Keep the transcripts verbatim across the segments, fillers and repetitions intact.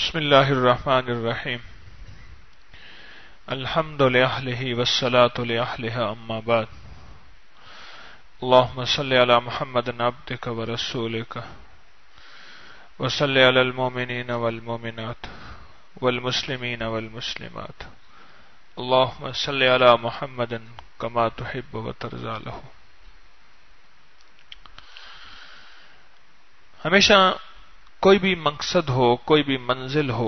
بسم اللہ الرحمن الرحیم الحمد لأہلہ والصلاة لأہلہ اما بعد اللہم صلی علی محمد عبدک ورسولک وصلی علی المؤمنین والمؤمنات والمسلمین والمسلمات اللہم صلی علی محمد کما تحب وترضی لہ۔ ہمیشہ کوئی بھی مقصد ہو، کوئی بھی منزل ہو،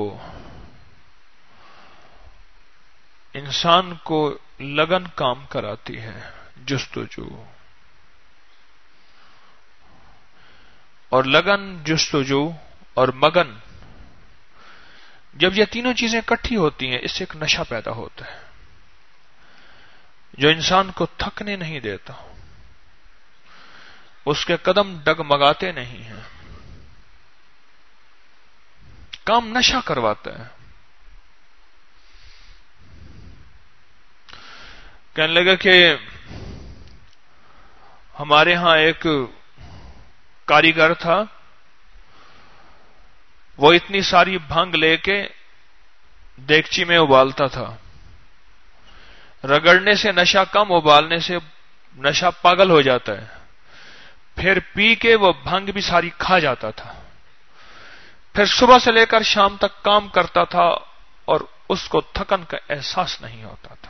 انسان کو لگن کام کراتی ہے، جستجو، اور لگن، جستجو اور مگن جب یہ تینوں چیزیں اکٹھی ہوتی ہیں، اس سے ایک نشہ پیدا ہوتا ہے جو انسان کو تھکنے نہیں دیتا، اس کے قدم ڈگمگاتے نہیں ہیں، کام نشہ کرواتا ہے۔ کہنے لگا کہ ہمارے ہاں ایک کاریگر تھا، وہ اتنی ساری بھنگ لے کے دیگچی میں ابالتا تھا، رگڑنے سے نشہ کم، ابالنے سے نشہ پاگل ہو جاتا ہے، پھر پی کے وہ بھنگ بھی ساری کھا جاتا تھا، پھر صبح سے لے کر شام تک کام کرتا تھا اور اس کو تھکن کا احساس نہیں ہوتا تھا۔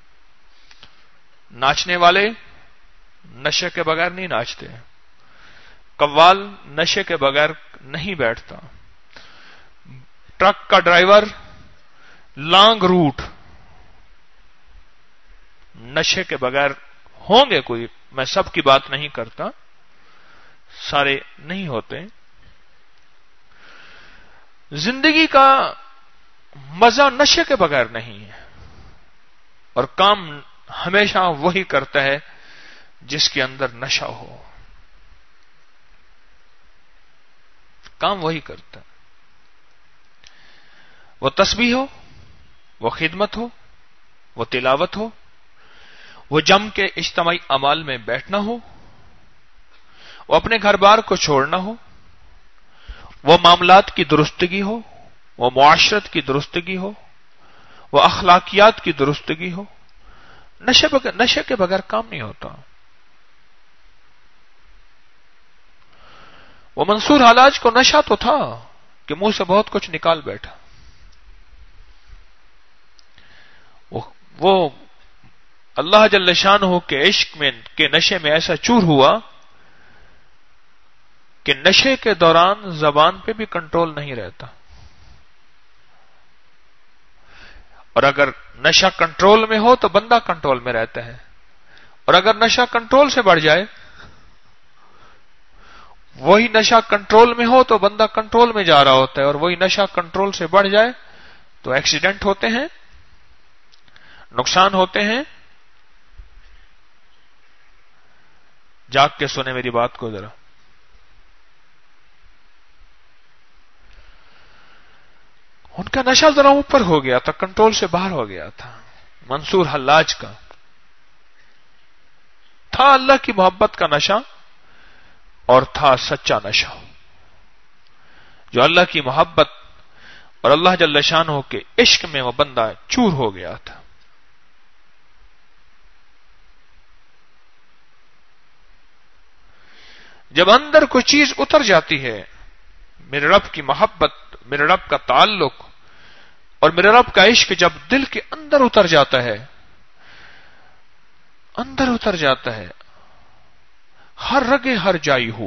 ناچنے والے نشے کے بغیر نہیں ناچتے، قوال نشے کے بغیر نہیں بیٹھتا، ٹرک کا ڈرائیور لانگ روٹ نشے کے بغیر ہوں گے، کوئی، میں سب کی بات نہیں کرتا، سارے نہیں ہوتے۔ زندگی کا مزہ نشے کے بغیر نہیں ہے، اور کام ہمیشہ وہی کرتا ہے جس کے اندر نشہ ہو، کام وہی کرتا ہے، وہ تسبیح ہو، وہ خدمت ہو، وہ تلاوت ہو، وہ جم کے اجتماعی اعمال میں بیٹھنا ہو، وہ اپنے گھر بار کو چھوڑنا ہو، وہ معاملات کی درستگی ہو، وہ معاشرت کی درستگی ہو، وہ اخلاقیات کی درستگی ہو، نشے بغیر نشے کے بغیر کام نہیں ہوتا۔ وہ منصور حلاج کو نشہ تو تھا کہ منہ سے بہت کچھ نکال بیٹھا، وہ, وہ اللہ جل شانہ کے عشق میں کے نشے میں ایسا چور ہوا کہ نشے کے دوران زبان پہ بھی کنٹرول نہیں رہتا، اور اگر نشہ کنٹرول میں ہو تو بندہ کنٹرول میں رہتا ہے، اور اگر نشہ کنٹرول سے بڑھ جائے، وہی نشہ کنٹرول میں ہو تو بندہ کنٹرول میں جا رہا ہوتا ہے، اور وہی نشہ کنٹرول سے بڑھ جائے تو ایکسیڈنٹ ہوتے ہیں، نقصان ہوتے ہیں۔ جاگ کے سنے میری بات کو ذرا، ان کا نشہ ذرا اوپر ہو گیا تھا، کنٹرول سے باہر ہو گیا تھا۔ منصور حلاج کا تھا اللہ کی محبت کا نشہ، اور تھا سچا نشہ، جو اللہ کی محبت اور اللہ جل شانہ کے عشق میں وہ بندہ چور ہو گیا تھا۔ جب اندر کوئی چیز اتر جاتی ہے، میرے رب کی محبت، میرے رب کا تعلق اور میرے رب کا عشق جب دل کے اندر اتر جاتا ہے، اندر اتر جاتا ہے، ہر رگے ہر جائی ہو،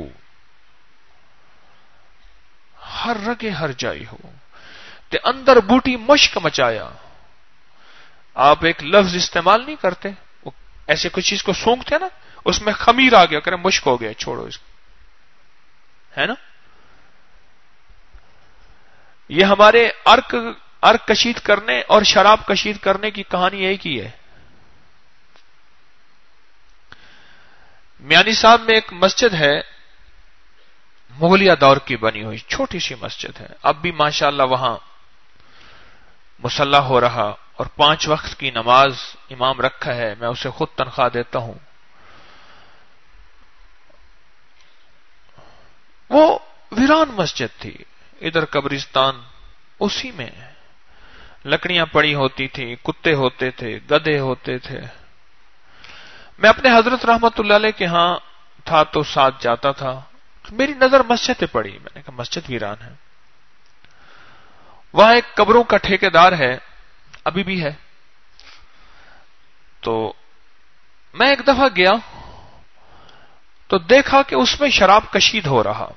ہر رگے ہر جائی ہو تے اندر بوٹی مشک مچایا۔ آپ ایک لفظ استعمال نہیں کرتے، ایسے کوئی چیز کو سونگتے نا، اس میں خمیر آ گیا، کرے مشک ہو گیا، چھوڑو اس کو، ہے نا؟ یہ ہمارے ارک ارک کشید کرنے اور شراب کشید کرنے کی کہانی ایک ہی ہے۔ میانی صاحب میں ایک مسجد ہے، مغلیہ دور کی بنی ہوئی چھوٹی سی مسجد ہے، اب بھی ماشاءاللہ وہاں مصلی ہو رہا، اور پانچ وقت کی نماز امام رکھا ہے، میں اسے خود تنخواہ دیتا ہوں۔ وہ ویران مسجد تھی، ادھر قبرستان، اسی میں لکڑیاں پڑی ہوتی تھیں، کتے ہوتے تھے، گدھے ہوتے تھے. میں اپنے حضرت رحمت اللہ علیہ کے ہاں تھا تو ساتھ جاتا تھا. میری نظر مسجد پہ پڑی. میں نے کہا مسجد ویران ہے. وہاں ایک قبروں کا ٹھیکیدار ہے، ابھی بھی ہے. تو میں ایک دفعہ گیا تو دیکھا کہ اس میں شراب کشید ہو رہا.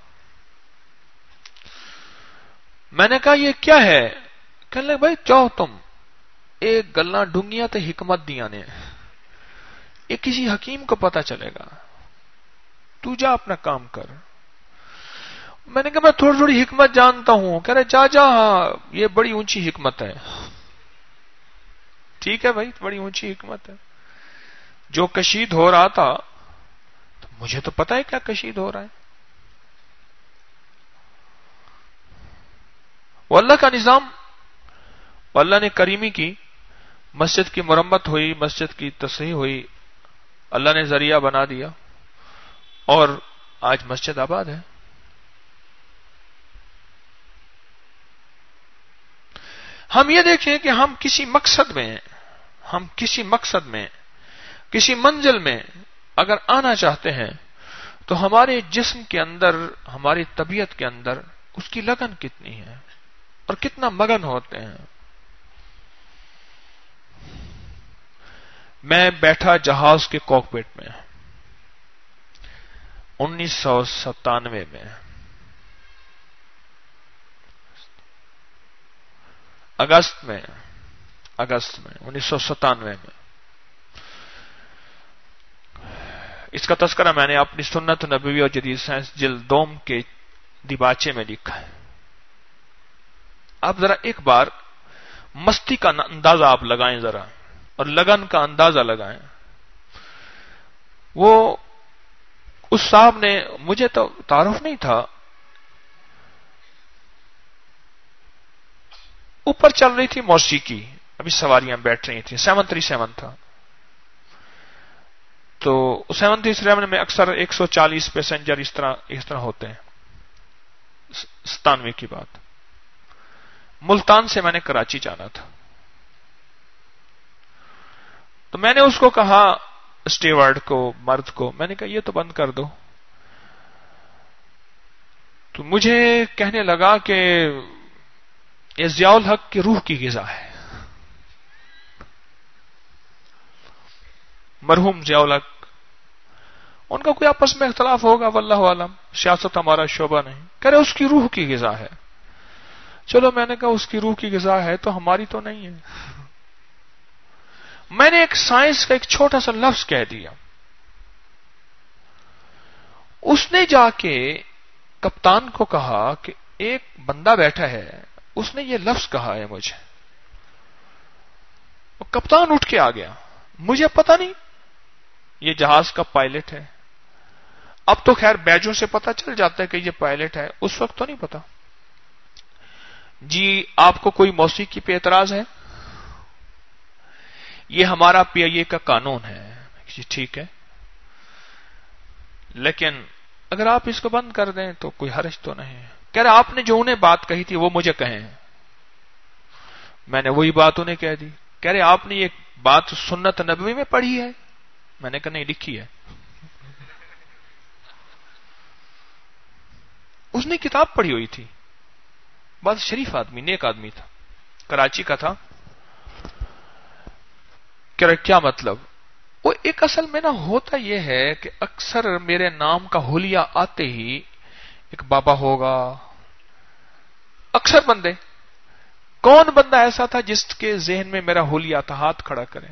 میں نے کہا یہ کیا ہے؟ کہنے لگے بھائی چاہو تم ایک گلاں ڈونگیاں تے حکمت دیاں نے، یہ کسی حکیم کو پتا چلے گا، تو جا اپنا کام کر. میں نے کہا میں تھوڑی تھوڑی حکمت جانتا ہوں. کہہ رہے جا جا، ہاں یہ بڑی اونچی حکمت ہے. ٹھیک ہے بھائی، بڑی اونچی حکمت ہے. جو کشید ہو رہا تھا تو مجھے تو پتا ہے کیا کشید ہو رہا ہے. وہ اللہ کا نظام، وہ اللہ نے کریمی کی، مسجد کی مرمت ہوئی، مسجد کی تصحیح ہوئی، اللہ نے ذریعہ بنا دیا اور آج مسجد آباد ہے. ہم یہ دیکھیں کہ ہم کسی مقصد میں ہم کسی مقصد میں کسی منزل میں اگر آنا چاہتے ہیں تو ہمارے جسم کے اندر، ہماری طبیعت کے اندر اس کی لگن کتنی ہے اور کتنا مگن ہوتے ہیں. میں بیٹھا جہاز کے کاکپٹ میں انیس سو ستانوے میں، اگست میں اگست میں انیس سو ستانوے میں. اس کا تذکرہ میں نے اپنی سنت نبوی اور جدید سائنس جلد دوم کے دیباچے میں لکھا ہے. آپ ذرا ایک بار مستی کا اندازہ آپ لگائیں ذرا، اور لگن کا اندازہ لگائیں. وہ اس صاحب نے، مجھے تو تعارف نہیں تھا، اوپر چل رہی تھی موسیقی، ابھی سواریاں بیٹھ رہی تھیں، سیون تھری سیون تھا. تو سیون تھری سیون میں اکثر ایک سو چالیس پیسنجر اس طرح اس طرح ہوتے ہیں. ستانوے کی بات. ملتان سے میں نے کراچی جانا تھا. تو میں نے اس کو کہا، اسٹیورڈ کو، مرد کو، میں نے کہا یہ تو بند کر دو. تو مجھے کہنے لگا کہ یہ ضیاء الحق کی روح کی غذا ہے. مرحوم ضیاء الحق، ان کا کوئی آپس میں اختلاف ہوگا، واللہ عالم، سیاست ہمارا شعبہ نہیں. کہہ رہے اس کی روح کی غذا ہے. چلو میں نے کہا اس کی روح کی غذا ہے تو ہماری تو نہیں ہے. میں نے ایک سائنس کا ایک چھوٹا سا لفظ کہہ دیا. اس نے جا کے کپتان کو کہا کہ ایک بندہ بیٹھا ہے، اس نے یہ لفظ کہا ہے مجھے. کپتان اٹھ کے آ گیا. مجھے پتا نہیں یہ جہاز کا پائلٹ ہے. اب تو خیر بیجوں سے پتا چل جاتا ہے کہ یہ پائلٹ ہے، اس وقت تو نہیں پتا. جی آپ کو کوئی موسیقی پہ اعتراض ہے؟ یہ ہمارا پی آئی اے کا قانون ہے. جی ٹھیک ہے، لیکن اگر آپ اس کو بند کر دیں تو کوئی حرج تو نہیں. کہہ رہے آپ نے جو انہیں بات کہی تھی وہ مجھے کہیں. میں نے وہی بات انہیں کہہ دی. کہہ رہے آپ نے یہ بات سنت نبوی میں پڑھی ہے؟ میں نے کہا نہیں، لکھی ہے. اس نے کتاب پڑھی ہوئی تھی. بہت شریف آدمی، نیک آدمی تھا، کراچی کا تھا. کہہ رہے کیا مطلب؟ وہ ایک اصل میں نہ ہوتا یہ ہے کہ اکثر میرے نام کا حلیہ آتے ہی ایک بابا ہوگا. اکثر بندے، کون بندہ ایسا تھا جس کے ذہن میں میرا حلیہ تھا؟ ہاتھ کھڑا کریں.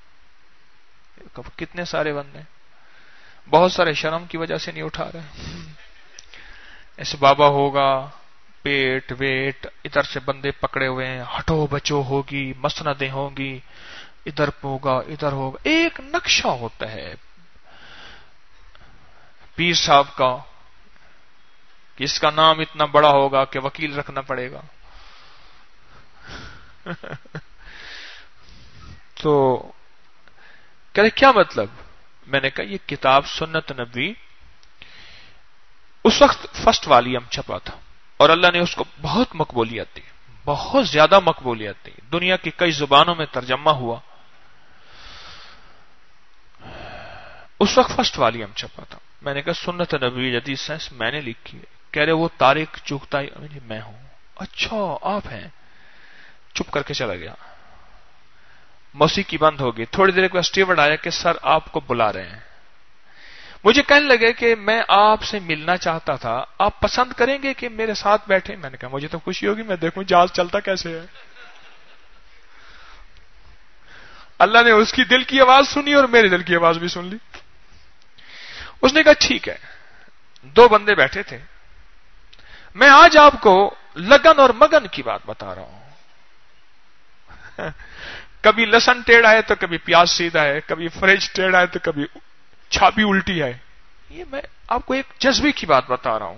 کتنے سارے بندے، بہت سارے شرم کی وجہ سے نہیں اٹھا رہے. ایسے بابا ہوگا، پیٹ ویٹ ادھر سے بندے پکڑے ہوئے ہیں، ہٹو بچو ہوگی، مسندیں ہوں گی، ادھر ہوگا ادھر ہوگا. ایک نقشہ ہوتا ہے پیر صاحب کا کہ اس کا نام اتنا بڑا ہوگا کہ وکیل رکھنا پڑے گا. تو کہہ رہے کیا مطلب؟ میں نے کہا یہ کتاب سنت نبوی اس وقت فرسٹ والیوم چھپا تھا اور اللہ نے اس کو بہت مقبولیت دی، بہت زیادہ مقبولیت تھی، دنیا کی کئی زبانوں میں ترجمہ ہوا. اس وقت فرسٹ والیوم چھپا تھا. میں نے کہا سنت نبوی جدید سائنس میں نے لکھی ہے. کہہ رہے وہ طارق چغتائی میں ہوں. اچھا آپ ہیں. چپ کر کے چلا گیا. موسیقی بند ہو گئی. تھوڑی دیر کے بعد اسٹیورڈ آیا کہ سر آپ کو بلا رہے ہیں. مجھے کہنے لگے کہ میں آپ سے ملنا چاہتا تھا، آپ پسند کریں گے کہ میرے ساتھ بیٹھیں؟ میں نے کہا مجھے تو خوشی ہوگی، میں دیکھوں جہاز چلتا کیسے ہے. اللہ نے اس کی دل کی آواز سنی اور میری دل کی آواز بھی سن لی. اس نے کہا ٹھیک ہے. دو بندے بیٹھے تھے. میں آج آپ کو لگن اور مگن کی بات بتا رہا ہوں. کبھی لہسن ٹیڑھا ہے تو کبھی پیاز سیدھا ہے، کبھی فریج ٹیڑھا ہے تو کبھی چھاپی الٹی ہے. یہ میں آپ کو ایک جذبے کی بات بتا رہا ہوں.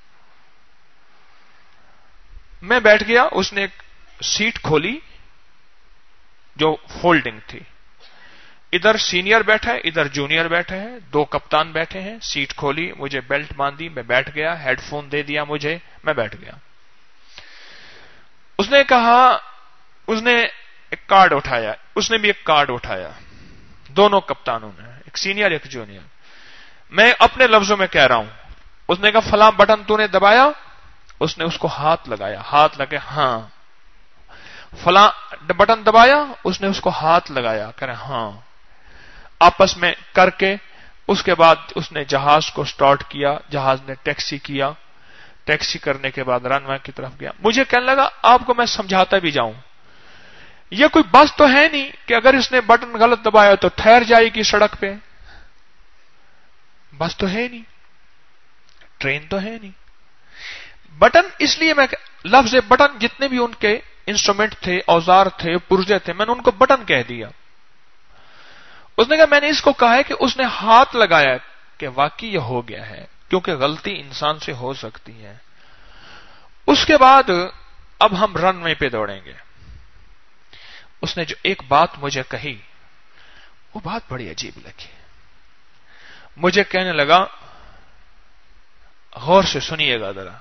میں بیٹھ گیا. اس نے ایک سیٹ کھولی جو فولڈنگ تھی. ادھر سینئر بیٹھا ہے، ادھر جونیئر بیٹھے ہیں، دو کپتان بیٹھے ہیں. سیٹ کھولی، مجھے بیلٹ باندھی، میں بیٹھ گیا. ہیڈ فون دے دیا مجھے، میں بیٹھ گیا. اس نے کہا، اس نے ایک کارڈ اٹھایا، اس نے بھی ایک کارڈ اٹھایا، دونوں کپتانوں نے، ایک سینئر ایک جونیئر. میں اپنے لفظوں میں کہہ رہا ہوں. اس نے کہا فلاں بٹن تو نے دبایا؟ اس نے اس کو ہاتھ لگایا. ہاتھ لگے ہاں. فلاں بٹن دبایا؟ اس نے اس کو ہاتھ لگایا. کہہ رہے ہاں. آپس میں کر کے اس کے بعد اس نے جہاز کو سٹارٹ کیا. جہاز نے ٹیکسی کیا. ٹیکسی کرنے کے بعد رن وے کی طرف گیا. مجھے کہنے لگا آپ کو میں سمجھاتا بھی جاؤں، یہ کوئی بس تو ہے نہیں کہ اگر اس نے بٹن غلط دبایا تو ٹھہر جائے گی سڑک پہ. بس تو ہے نہیں، ٹرین تو ہے نہیں. بٹن اس لیے میں لفظ بٹن جتنے بھی ان کے انسٹرومنٹ تھے، اوزار تھے، پرزے تھے، میں نے ان کو بٹن کہہ دیا. اس نے کہا میں نے اس کو کہا ہے کہ اس نے ہاتھ لگایا کہ واقعی یہ ہو گیا ہے، کیونکہ غلطی انسان سے ہو سکتی ہے. اس کے بعد اب ہم رن وے پہ دوڑیں گے. اس نے جو ایک بات مجھے کہی وہ بات بڑی عجیب لگی. مجھے کہنے لگا غور سے سنیے گا ذرا.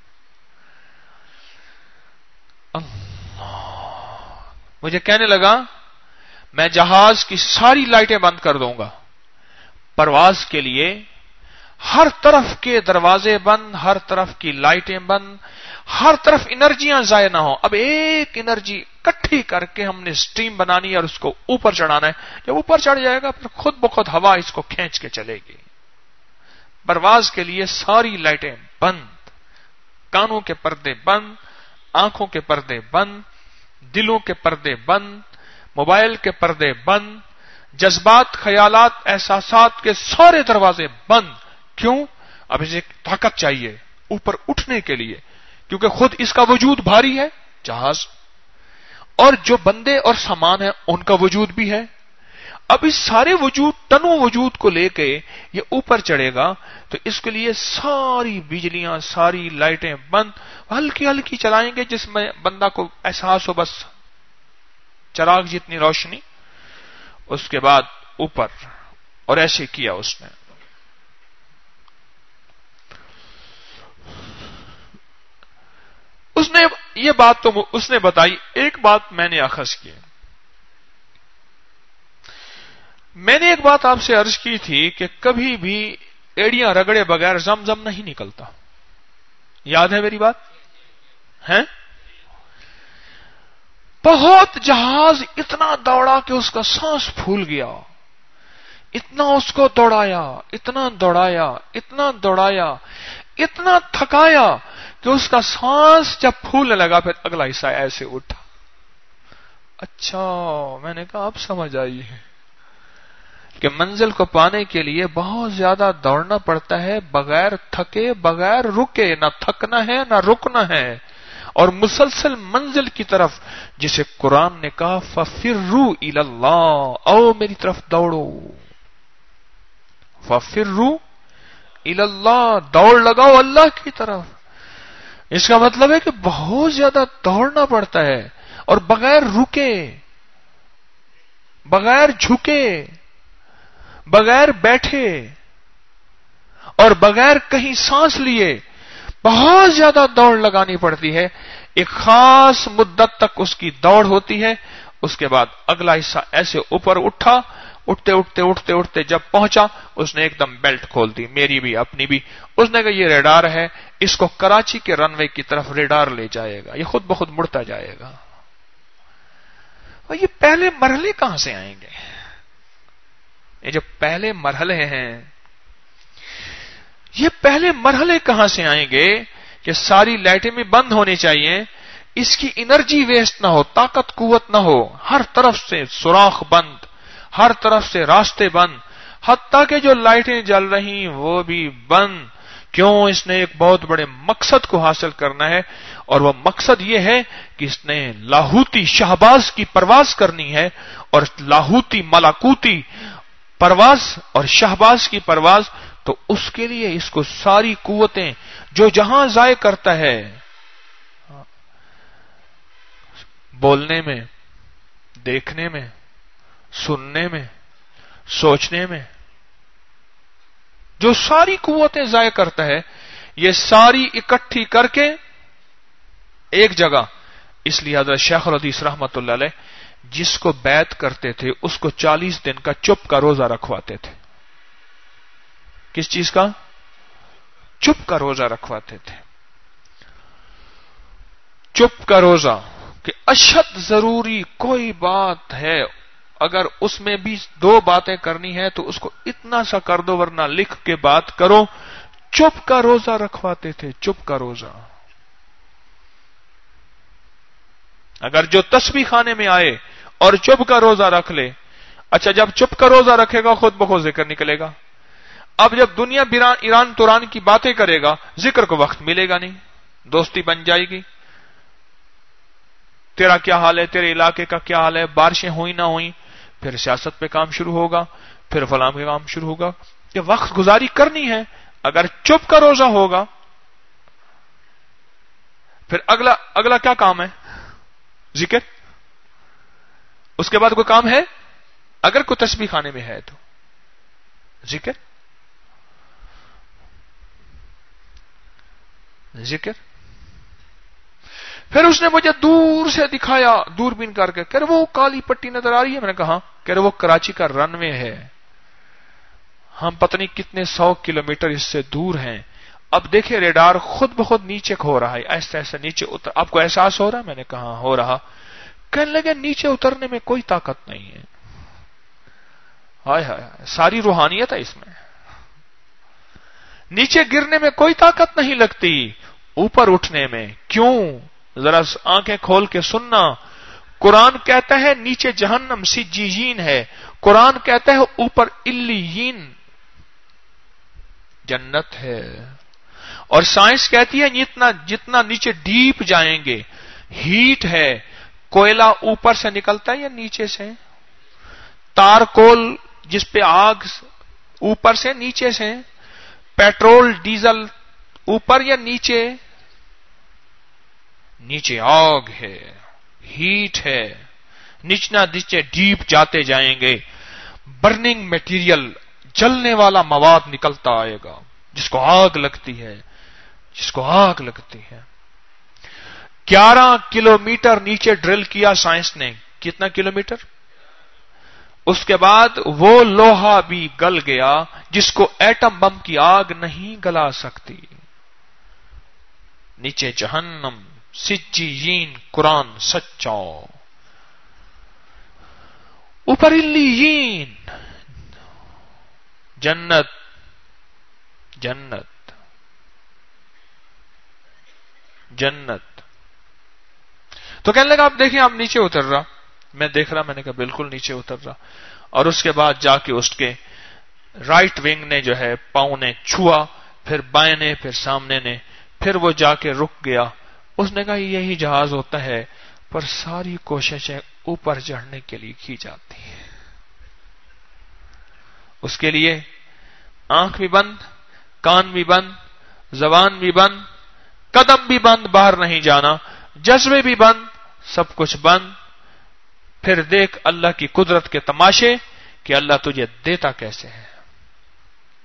اللہ، مجھے کہنے لگا میں جہاز کی ساری لائٹیں بند کر دوں گا پرواز کے لیے. ہر طرف کے دروازے بند، ہر طرف کی لائٹیں بند، ہر طرف انرجیاں ضائع نہ ہو. اب ایک انرجی اکٹھی کر کے ہم نے سٹیم بنانی ہے اور اس کو اوپر چڑھانا ہے. جب اوپر چڑھ جائے گا پھر خود بخود ہوا اس کو کھینچ کے چلے گی. پرواز کے لیے ساری لائٹیں بند، کانوں کے پردے بند، آنکھوں کے پردے بند، دلوں کے پردے بند، موبائل کے پردے بند، جذبات، خیالات، احساسات کے سارے دروازے بند. کیوں؟ اب اسے طاقت چاہیے اوپر اٹھنے کے لیے، کیونکہ خود اس کا وجود بھاری ہے جہاز، اور جو بندے اور سامان ہیں ان کا وجود بھی ہے. اب اس سارے وجود، تنوع وجود کو لے کے یہ اوپر چڑھے گا تو اس کے لیے ساری بجلیاں، ساری لائٹیں بند، ہلکی ہلکی چلائیں گے جس میں بندہ کو احساس ہو بس چراغ جتنی روشنی. اس کے بعد اوپر، اور ایسے کیا اس نے. اس نے یہ بات تو اس نے بتائی. ایک بات میں نے اخذ کی. میں نے ایک بات آپ سے عرض کی تھی کہ کبھی بھی ایڑیاں رگڑے بغیر زمزم نہیں نکلتا. یاد ہے میری بات؟ ہیں؟ بہت جہاز اتنا دوڑا کہ اس کا سانس پھول گیا. اتنا اس کو دوڑایا، اتنا دوڑایا، اتنا دوڑایا، اتنا تھکایا کہ اس کا سانس جب پھولنے لگا پھر اگلا حصہ ایسے اٹھا. اچھا، میں نے کہا اب سمجھ آئی ہے کہ منزل کو پانے کے لیے بہت زیادہ دوڑنا پڑتا ہے، بغیر تھکے، بغیر رکے. نہ تھکنا ہے نہ رکنا ہے، اور مسلسل منزل کی طرف، جسے قرآن نے کہا فَفِرُّوا إِلَى اللَّهِ، او میری طرف دوڑو. فَفِرُّوا إِلَى اللَّهِ، دوڑ لگاؤ اللہ کی طرف. اس کا مطلب ہے کہ بہت زیادہ دوڑنا پڑتا ہے، اور بغیر رکے، بغیر جھکے، بغیر بیٹھے، اور بغیر کہیں سانس لیے بہت زیادہ دوڑ لگانی پڑتی ہے. ایک خاص مدت تک اس کی دوڑ ہوتی ہے، اس کے بعد اگلا حصہ ایسے اوپر اٹھا، اٹھتے اٹھتے اٹھتے اٹھتے جب پہنچا اس نے ایک دم بیلٹ کھول دی، میری بھی اپنی بھی۔ اس نے کہا یہ ریڈار ہے، اس کو کراچی کے رن وے کی طرف ریڈار لے جائے گا، یہ خود بخود مڑتا جائے گا۔ اور یہ پہلے مرحلے کہاں سے آئیں گے؟ یہ جو پہلے مرحلے ہیں، یہ پہلے مرحلے کہاں سے آئیں گے کہ ساری لائٹیں بھی بند ہونی چاہیے، اس کی انرجی ویسٹ نہ ہو، طاقت قوت نہ ہو، ہر طرف سے سوراخ بند، ہر طرف سے راستے بند، حتیٰ کہ جو لائٹیں جل رہی وہ بھی بند۔ کیوں؟ اس نے ایک بہت بڑے مقصد کو حاصل کرنا ہے، اور وہ مقصد یہ ہے کہ اس نے لاہوتی شہباز کی پرواز کرنی ہے، اور لاہوتی ملاکوتی پرواز اور شہباز کی پرواز، تو اس کے لیے اس کو ساری قوتیں جو جہاں ضائع کرتا ہے، بولنے میں، دیکھنے میں، سننے میں، سوچنے میں، جو ساری قوتیں ضائع کرتا ہے، یہ ساری اکٹھی کر کے ایک جگہ۔ اس لیے حضرت شیخ الحدیث رحمت اللہ علیہ جس کو بیعت کرتے تھے اس کو چالیس دن کا چپ کا روزہ رکھواتے تھے۔ کس چیز کا؟ چپ کا روزہ رکھواتے تھے۔ چپ کا روزہ کہ اشد ضروری کوئی بات ہے، اگر اس میں بھی دو باتیں کرنی ہے تو اس کو اتنا سا کر دو ورنہ لکھ کے بات کرو۔ چپ کا روزہ رکھواتے تھے، چپ کا روزہ۔ اگر جو تسبیح خانے میں آئے اور چپ کا روزہ رکھ لے، اچھا جب چپ کا روزہ رکھے گا خود بخود ذکر نکلے گا۔ اب جب دنیا ایران توران کی باتیں کرے گا ذکر کو وقت ملے گا نہیں، دوستی بن جائے گی۔ تیرا کیا حال ہے، تیرے علاقے کا کیا حال ہے، بارشیں ہوئی نہ ہوئی، پھر سیاست پہ کام شروع ہوگا، پھر فلاں پہ کام شروع ہوگا۔ یہ وقت گزاری کرنی ہے۔ اگر چپ کا روزہ ہوگا پھر اگلا اگلا کیا کام ہے؟ ذکر۔ اس کے بعد کوئی کام ہے؟ اگر کوئی تسبیح خانے میں ہے تو ذکر ذکر پھر اس نے مجھے دور سے دکھایا، دوربین کر کے، کہ وہ کالی پٹی نظر آ رہی ہے؟ میں نے کہا کہ وہ کراچی کا رن وے ہے، ہم پتہ نہیں کتنے سو کلومیٹر اس سے دور ہیں۔ اب دیکھیں ریڈار خود بخود نیچے کھو رہا ہے، ایسا ایسا نیچے اتر۔ آپ کو احساس ہو رہا؟ میں نے کہا ہو رہا۔ کہنے لگے نیچے اترنے میں کوئی طاقت نہیں ہے۔ ہائے ہائے، ساری روحانیت ہے اس میں۔ نیچے گرنے میں کوئی طاقت نہیں لگتی، اوپر اٹھنے میں۔ کیوں؟ ذرا آنکھیں کھول کے سننا۔ قرآن کہتا ہے نیچے جہنم سجیین ہے، قرآن کہتا ہے اوپر علیین جنت ہے، اور سائنس کہتی ہے جتنا جتنا نیچے ڈیپ جائیں گے ہیٹ ہے۔ کوئلہ اوپر سے نکلتا ہے یا نیچے سے؟ تارکول جس پہ آگ اوپر سے نیچے سے؟ پیٹرول ڈیزل اوپر یا نیچے؟ نیچے آگ ہے، ہیٹ ہے، نیچنا نیچے ڈیپ جاتے جائیں گے، برننگ میٹیریل، جلنے والا مواد نکلتا آئے گا جس کو آگ لگتی ہے، جس کو آگ لگتی ہے۔ گیارہ کلومیٹر نیچے ڈرل کیا سائنس نے۔ کتنا کلومیٹر؟ اس کے بعد وہ لوہا بھی گل گیا جس کو ایٹم بم کی آگ نہیں گلا سکتی۔ نیچے جہنم سجیین، قرآن سچا۔ اوپر علیین جنت، جنت جنت۔ تو کہنے لگا آپ دیکھیں آپ نیچے اتر رہا۔ میں دیکھ رہا، میں نے کہا بالکل نیچے اتر رہا۔ اور اس کے بعد جا کے اس کے رائٹ ونگ نے جو ہے پاؤں نے چھوا، پھر بائیں نے، پھر سامنے نے، پھر وہ جا کے رک گیا۔ اس نے کہا یہی جہاز ہوتا ہے، پر ساری کوششیں اوپر چڑھنے کے لیے کی جاتی ہیں۔ اس کے لیے آنکھ بھی بند، کان بھی بند، زبان بھی بند، قدم بھی بند، باہر نہیں جانا، جذبے بھی بند، سب کچھ بند۔ پھر دیکھ اللہ کی قدرت کے تماشے کہ اللہ تجھے دیتا کیسے ہے۔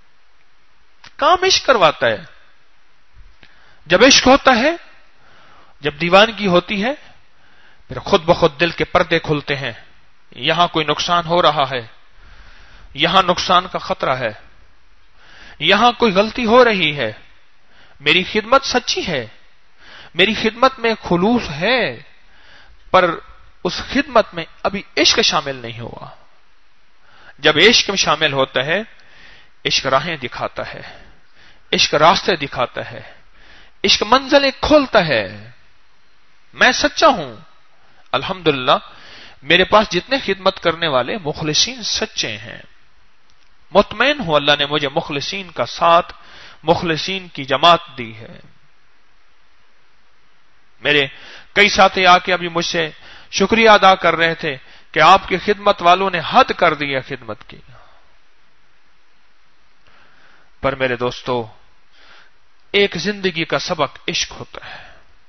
کام عشق کرواتا ہے۔ جب عشق ہوتا ہے جب دیوانگی ہوتی ہے پھر خود بخود دل کے پردے کھلتے ہیں، یہاں کوئی نقصان ہو رہا ہے، یہاں نقصان کا خطرہ ہے، یہاں کوئی غلطی ہو رہی ہے، میری خدمت سچی ہے، میری خدمت میں خلوص ہے، پر اس خدمت میں ابھی عشق شامل نہیں ہوا۔ جب عشق میں شامل ہوتا ہے، عشق راہیں دکھاتا ہے، عشق راستے دکھاتا ہے، عشق منزلیں کھولتا ہے۔ میں سچا ہوں، الحمدللہ میرے پاس جتنے خدمت کرنے والے مخلصین سچے ہیں، مطمئن ہوں اللہ نے مجھے مخلصین کا ساتھ، مخلصین کی جماعت دی ہے۔ میرے کئی ساتھی آ کے ابھی مجھ سے شکریہ ادا کر رہے تھے کہ آپ کی خدمت والوں نے حد کر دی ہے خدمت کی۔ پر میرے دوستو، ایک زندگی کا سبق عشق ہوتا ہے،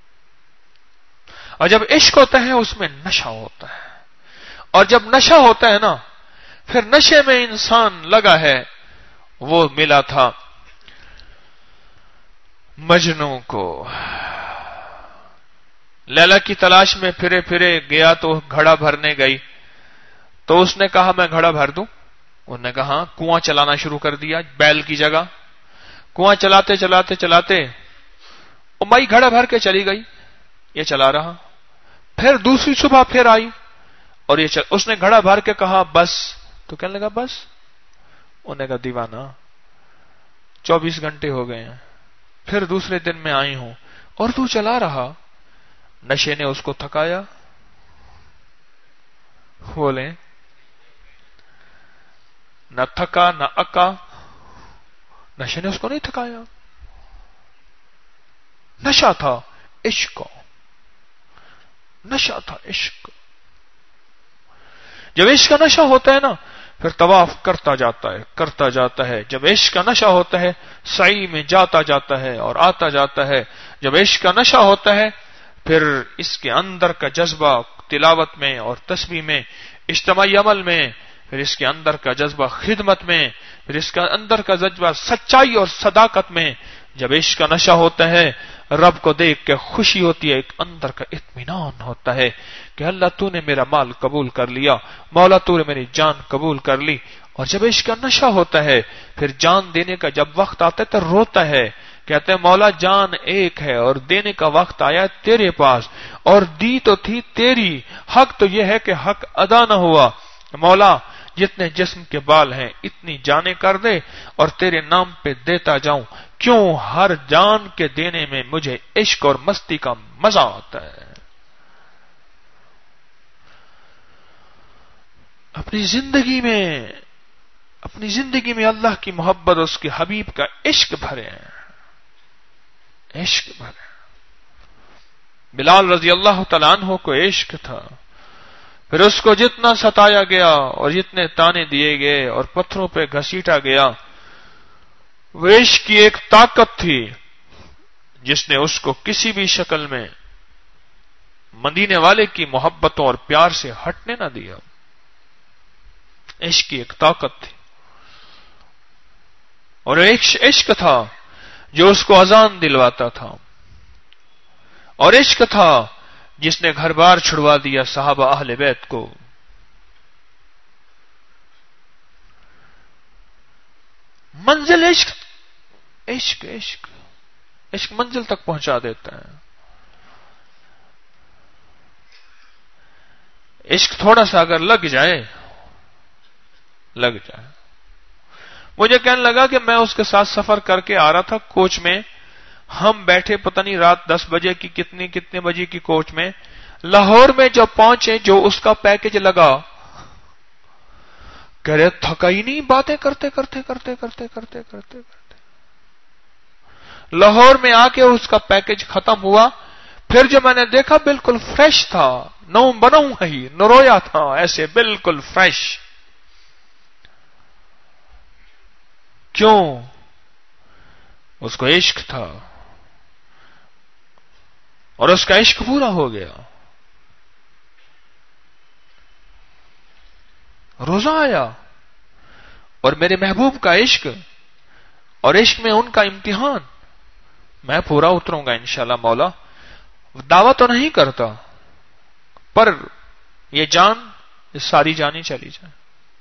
اور جب عشق ہوتا ہے اس میں نشہ ہوتا ہے، اور جب نشہ ہوتا ہے نا، پھر نشے میں انسان لگا ہے۔ وہ ملا تھا مجنوں کو، لیلا کی تلاش میں پھرے پھرے گیا تو گھڑا بھرنے گئی، تو اس نے کہا میں گھڑا بھر دوں، انہوں نے کہا کنواں چلانا شروع کر دیا بیل کی جگہ، کنواں چلاتے چلاتے چلاتے امائی گھڑا بھر کے چلی گئی، یہ چلا رہا، پھر دوسری صبح پھر آئی اور یہ چل... اس نے گھڑا بھر کے کہا بس، تو کہنے لگا بس، انہوں نے کہا دیوانہ چوبیس گھنٹے ہو گئے ہیں، پھر دوسرے دن میں آئی ہوں اور تو چلا رہا۔ نشے نے اس کو تھکایا، بولے نہ تھکا نہ اکا، نشے نے اس کو نہیں تھکایا، نشہ تھا عشق، نشہ تھا عشق۔ جب عشق کا نشہ ہوتا ہے نا، پھر طواف کرتا جاتا ہے کرتا جاتا ہے۔ جب عشق کا نشہ ہوتا ہے سعی میں جاتا جاتا ہے اور آتا جاتا ہے۔ جب عشق کا نشہ ہوتا ہے پھر اس کے اندر کا جذبہ تلاوت میں اور تسبیح میں، اجتماعی عمل میں، پھر اس کے اندر کا جذبہ خدمت میں، پھر اس کا اندر کا جذبہ سچائی اور صداقت میں۔ جب عشق کا نشہ ہوتا ہے، رب کو دیکھ کے خوشی ہوتی ہے، ایک اندر کا اطمینان ہوتا ہے کہ اللہ تو نے میرا مال قبول کر لیا، مولا تو نے میری جان قبول کر لی۔ اور جب عشق کا نشہ ہوتا ہے پھر جان دینے کا جب وقت آتا ہے تو روتا ہے، کہتے ہیں مولا جان ایک ہے اور دینے کا وقت آیا تیرے پاس، اور دی تو تھی تیری، حق تو یہ ہے کہ حق ادا نہ ہوا، مولا جتنے جسم کے بال ہیں اتنی جانیں کر دے اور تیرے نام پہ دیتا جاؤں، کیوں ہر جان کے دینے میں مجھے عشق اور مستی کا مزہ آتا ہے۔ اپنی زندگی میں اپنی زندگی میں اللہ کی محبت اور اس کے حبیب کا عشق بھرے ہیں، عشق بھرے۔ بلال رضی اللہ تعالیٰ عنہ کو عشق تھا، پھر اس کو جتنا ستایا گیا اور جتنے تانے دیے گئے اور پتھروں پہ گھسیٹا گیا، وہ عشق کی ایک طاقت تھی جس نے اس کو کسی بھی شکل میں مدینے والے کی محبتوں اور پیار سے ہٹنے نہ دیا۔ عشق کی ایک طاقت تھی، اور ایک عشق تھا جو اس کو اذان دلواتا تھا، اور عشق تھا جس نے گھر بار چھڑوا دیا صحابہ اہل بیت کو۔ منزل عشق عشق عشق عشق منزل تک پہنچا دیتا ہے۔ عشق تھوڑا سا اگر لگ جائے لگ جائے مجھے کہنے لگا کہ میں اس کے ساتھ سفر کر کے آ رہا تھا کوچ میں، ہم بیٹھے پتہ نہیں رات دس بجے کی کتنی کتنے بجے کی کوچ میں، لاہور میں جب پہنچے جو اس کا پیکج لگا، کہہ رہے تھکا ہی نہیں، باتیں کرتے کرتے کرتے کرتے کرتے کرتے کرتے لاہور میں آ کے اس کا پیکج ختم ہوا۔ پھر جو میں نے دیکھا بالکل فریش تھا، نو بناؤں ہی نرویا تھا، ایسے بالکل فریش۔ کیوں؟ اس کو عشق تھا اور اس کا عشق پورا ہو گیا۔ روزہ آیا اور میرے محبوب کا عشق اور عشق میں ان کا امتحان، میں پورا اتروں گا انشاءاللہ مولا، دعویٰ تو نہیں کرتا، پر یہ جان، یہ ساری جانی چلی جائے۔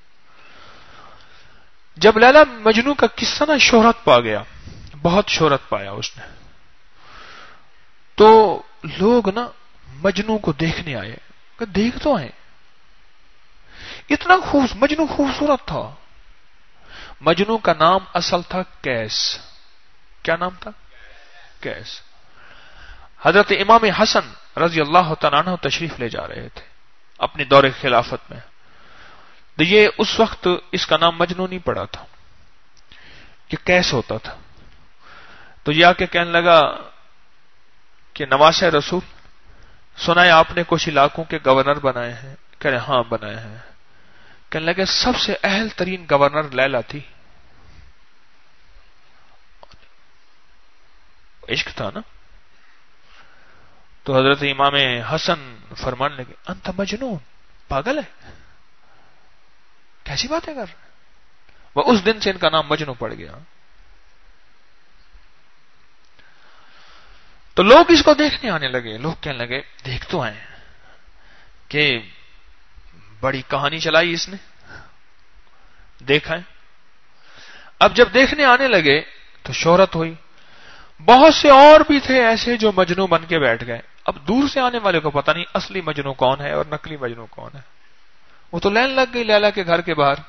جب لیلا مجنوں کا قصہ نا شہرت پا گیا، بہت شہرت پایا اس نے، تو لوگ نا مجنوں کو دیکھنے آئے کہ دیکھ تو آئے، اتنا خوب مجنوں خوبصورت تھا۔ مجنوں کا نام اصل تھا قیس۔ کیا نام تھا؟ قیس۔ حضرت امام حسن رضی اللہ تعالیٰ عنہ تشریف لے جا رہے تھے اپنی دور خلافت میں، تو یہ اس وقت اس کا نام مجنوں نہیں پڑا تھا، کہ قیس ہوتا تھا۔ تو یہ آ کے کہنے لگا کہ نواسہ رسول، سنا ہے آپ نے کچھ علاقوں کے گورنر بنائے ہیں؟ کہہ رہے ہاں بنائے ہیں۔ کہنے لگے سب سے اہل ترین گورنر لیلا تھی۔ عشق تھا نا۔ تو حضرت امام حسن فرمان لگے انت مجنون، پاگل ہے، کیسی باتیں کر رہے؟ وہ اس دن سے ان کا نام مجنوں پڑ گیا۔ تو لوگ اس کو دیکھنے آنے لگے، لوگ کہنے لگے دیکھ تو آئے کہ بڑی کہانی چلائی اس نے، دیکھا ہے۔ اب جب دیکھنے آنے لگے تو شہرت ہوئی، بہت سے اور بھی تھے ایسے جو مجنوں بن کے بیٹھ گئے۔ اب دور سے آنے والے کو پتہ نہیں اصلی مجنوں کون ہے اور نقلی مجنوں کون ہے، وہ تو لین لگ گئی لیلا کے گھر کے باہر۔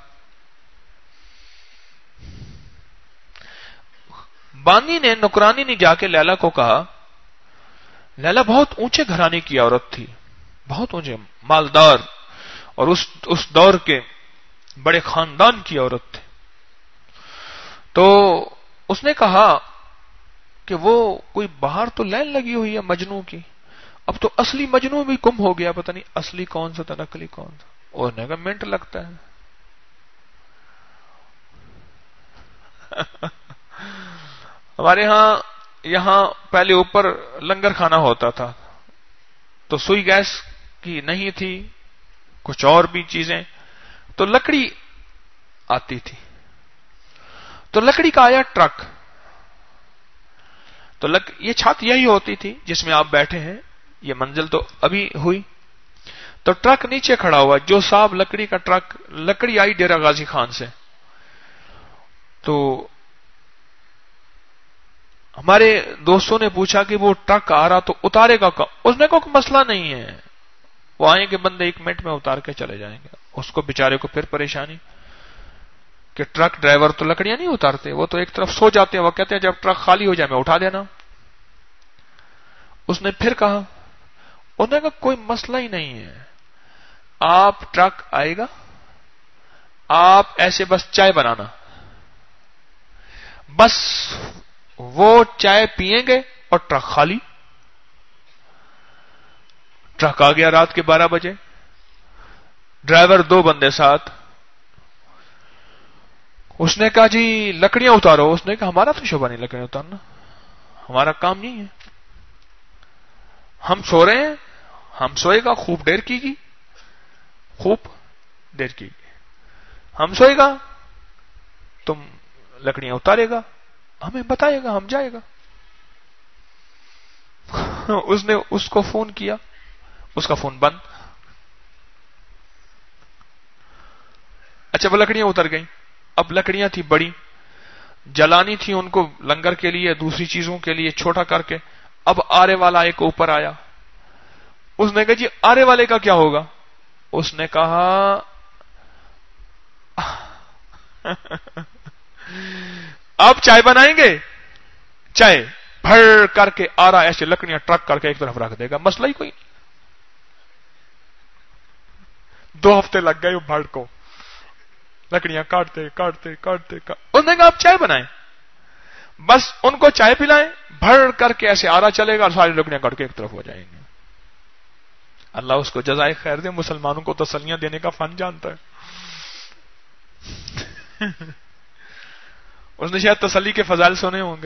بانی نے، نکرانی نے جا کے لیلا کو کہا، لیلا بہت اونچے گھرانے کی عورت تھی، بہت اونچے مالدار، اور اس اس دور کے بڑے خاندان کی عورت تھی۔ تو اس نے کہا کہ وہ کوئی باہر تو لین لگی ہوئی ہے مجنوں کی، اب تو اصلی مجنوں بھی گم ہو گیا، پتہ نہیں اصلی کون سا تھا نقلی کون تھا۔ اور نے کہا منٹ لگتا ہے۔ ہمارے ہاں یہاں پہلے اوپر لنگر کھانا ہوتا تھا، تو سوئی گیس کی نہیں تھی، کچھ اور بھی چیزیں، تو لکڑی آتی تھی، تو لکڑی کا آیا ٹرک، تو لک... یہ چھت یہی ہوتی تھی جس میں آپ بیٹھے ہیں، یہ منزل تو ابھی ہوئی، تو ٹرک نیچے کھڑا ہوا، جو صاحب لکڑی کا ٹرک، لکڑی آئی ڈیرہ غازی خان سے، تو ہمارے دوستوں نے پوچھا کہ وہ ٹرک آ رہا تو اتارے گا کب؟ اس نے کوئی مسئلہ نہیں ہے، وہ آئیں گے بندے ایک منٹ میں اتار کے چلے جائیں گے۔ اس کو بیچارے کو پھر پریشانی کہ ٹرک ڈرائیور تو لکڑیاں نہیں اتارتے، وہ تو ایک طرف سو جاتے ہیں، وہ کہتے ہیں جب ٹرک خالی ہو جائے میں اٹھا دینا۔ اس نے پھر کہا، انہوں نے کہا کوئی مسئلہ ہی نہیں ہے، آپ ٹرک آئے گا، آپ ایسے بس چائے بنانا، بس وہ چائے پیئیں گے اور ٹرک خالی۔ ٹرک آ گیا رات کے بارہ بجے، ڈرائیور دو بندے ساتھ۔ اس نے کہا جی لکڑیاں اتارو، اس نے کہا ہمارا تو شعبہ نہیں لکڑیاں اتارنا، ہمارا کام نہیں ہے، ہم سو رہے ہیں، ہم سوئے گا خوب دیر کی گی، خوب دیر کی گی، ہم سوئے گا تم لکڑیاں اتارے گا، ہمیں بتائے گا، ہم جائے گا۔ اس نے اس کو فون کیا، اس کا فون بند۔ اچھا وہ لکڑیاں اتر گئیں، اب لکڑیاں تھی بڑی، جلانی تھی ان کو لنگر کے لیے، دوسری چیزوں کے لیے چھوٹا کر کے۔ اب آرے والا ایک اوپر آیا، اس نے کہا جی آرے والے کا کیا ہوگا؟ اس نے کہا آپ چائے بنائیں گے، چائے بھر کر کے آرا ایسے لکڑیاں ٹرک کر کے ایک طرف رکھ دے گا، مسئلہ ہی کوئی نہیں۔ دو ہفتے لگ گئے بھڑ کو، لکڑیاں کاٹتے کاٹتے کاٹتے انہوں نے کہا آپ چائے بنائیں، بس ان کو چائے پلائیں، بھر کر کے ایسے آرا چلے گا اور ساری لکڑیاں کاٹ کے ایک طرف ہو جائیں گے۔ اللہ اس کو جزائے خیر دے، مسلمانوں کو تسلیاں دینے کا فن جانتا ہے۔ اس نے شاید تسلی کے فضائل سنے ہوں گے۔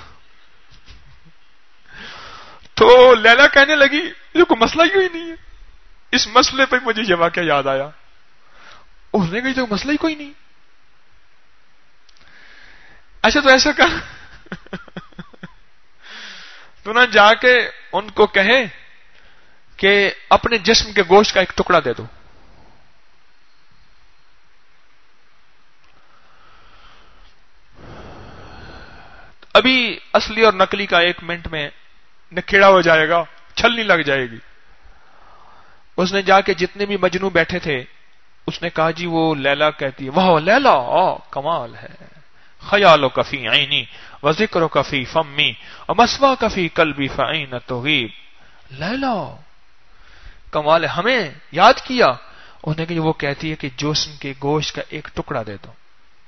تو لیلا کہنے لگی یہ کوئی مسئلہ ہی کوئی نہیں ہے، اس مسئلے پہ مجھے یہ واقعہ یاد آیا۔ اس نے کہا تو مسئلہ ہی کوئی نہیں، اچھا تو ایسا کر تو نہ جا کے ان کو کہیں کہ اپنے جسم کے گوشت کا ایک ٹکڑا دے دو. ابھی اصلی اور نقلی کا ایک منٹ میں نکھیڑا ہو جائے گا، چھلنی لگ جائے گی. اس نے جا کے جتنے بھی مجنو بیٹھے تھے اس نے کہا جی وہ لیلا کہتی ہے، واہ لیلا، آ کمال ہے، خیالو کفی عینی و ذکرو کفی فمی و مسوا کفی قلبی فعین توغیب. لیلا کمال ہے، ہمیں یاد کیا. انہوں نے کہا وہ کہتی ہے کہ جسم کے گوشت کا ایک ٹکڑا دے دو.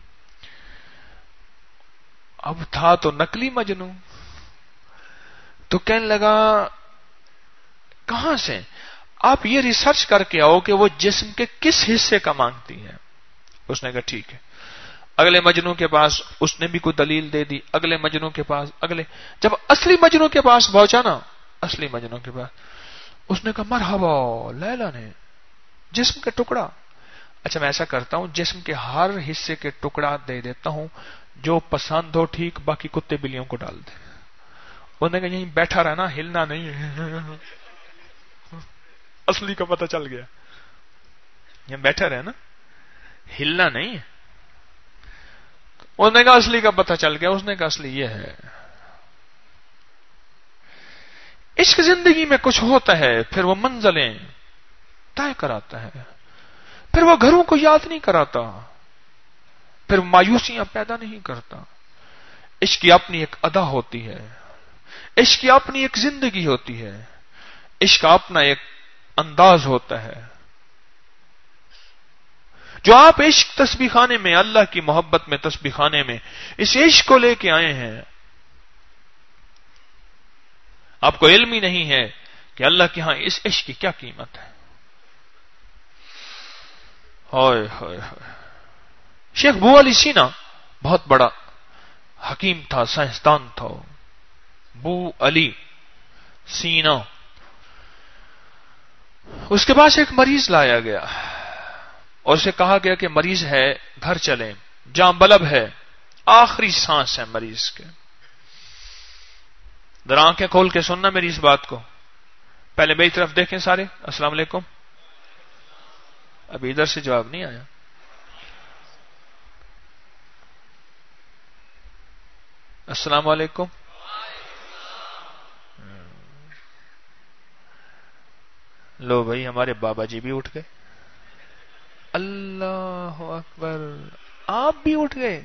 اب تھا تو نقلی مجنو، تو کہنے لگا کہاں سے؟ آپ یہ ریسرچ کر کے آؤ کہ وہ جسم کے کس حصے کا مانگتی ہے. اس نے کہا ٹھیک ہے. اگلے مجنو کے پاس اس نے بھی کوئی دلیل دے دی، اگلے مجنو کے پاس، اگلے جب اصلی مجنو کے پاس پہنچا نا، اصلی مجنو کے پاس اس نے کہا مرحبا لیلا نے جسم کا ٹکڑا. اچھا میں ایسا کرتا ہوں جسم کے ہر حصے کے ٹکڑا دے دیتا ہوں، جو پسند ہو ٹھیک، باقی کتے بلیوں کو ڈال دے. انہوں نے کہا یہیں بیٹھا رہنا، ہلنا نہیں. اصلی کا پتہ چل گیا، یہاں بیٹھا رہنا، ہلنا نہیں. انہوں نے کہا اصلی کا پتہ چل گیا. اس نے کہا اصلی یہ ہے. عشق زندگی میں کچھ ہوتا ہے، پھر وہ منزلیں طے کراتا ہے، پھر وہ گھروں کو یاد نہیں کراتا، پھر مایوسیاں پیدا نہیں کرتا. عشق کی اپنی ایک ادا ہوتی ہے، عشق کی اپنی ایک زندگی ہوتی ہے، عشق کا اپنا ایک انداز ہوتا ہے. جو آپ عشق تسبیح خانے میں، اللہ کی محبت میں تسبیح خانے میں اس عشق کو لے کے آئے ہیں، آپ کو علم ہی نہیں ہے کہ اللہ کے ہاں اس عشق کی کیا قیمت ہے. ہائے ہائے ہائے. شیخ بو علی سینا بہت بڑا حکیم تھا، سائنسدان تھا. بو علی سینا، اس کے پاس ایک مریض لایا گیا اور اسے کہا گیا کہ مریض ہے گھر چلیں، جاں بلب ہے، آخری سانس ہے مریض کے. ذرا آنکھیں کھول کے سننا میری اس بات کو. پہلے میری طرف دیکھیں سارے. السلام علیکم. ابھی ادھر سے جواب نہیں آیا. السلام علیکم. لو بھائی ہمارے بابا جی بھی اٹھ گئے. اللہ اکبر، آپ بھی اٹھ گئے.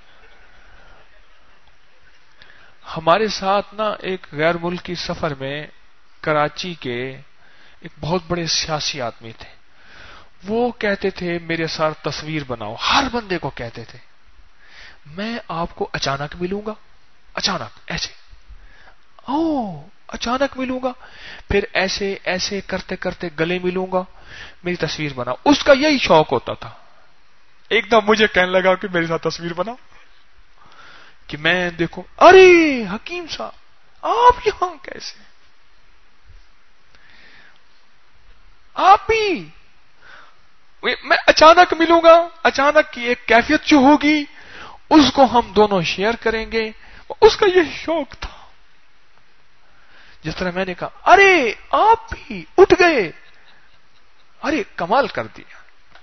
ہمارے ساتھ نا ایک غیر ملکی سفر میں کراچی کے ایک بہت بڑے سیاسی آدمی تھے. وہ کہتے تھے میرے ساتھ تصویر بناؤ، ہر بندے کو کہتے تھے میں آپ کو اچانک ملوں گا، اچانک ایسے او اچانک ملوں گا، پھر ایسے ایسے کرتے کرتے گلے ملوں گا، میری تصویر بناؤ. اس کا یہی شوق ہوتا تھا. ایک دم مجھے کہنے لگا کہ میرے ساتھ تصویر بناؤ کہ میں دیکھوں. ارے حکیم صاحب آپ یہاں کیسے؟ آپ بھی میں اچانک ملوں گا. اچانک کی ایک کیفیت جو ہوگی اس کو ہم دونوں شیئر کریں گے. اس کا یہ شوق تھا. جس طرح میں نے کہا ارے آپ بھی اٹھ گئے، ارے کمال کر دیا،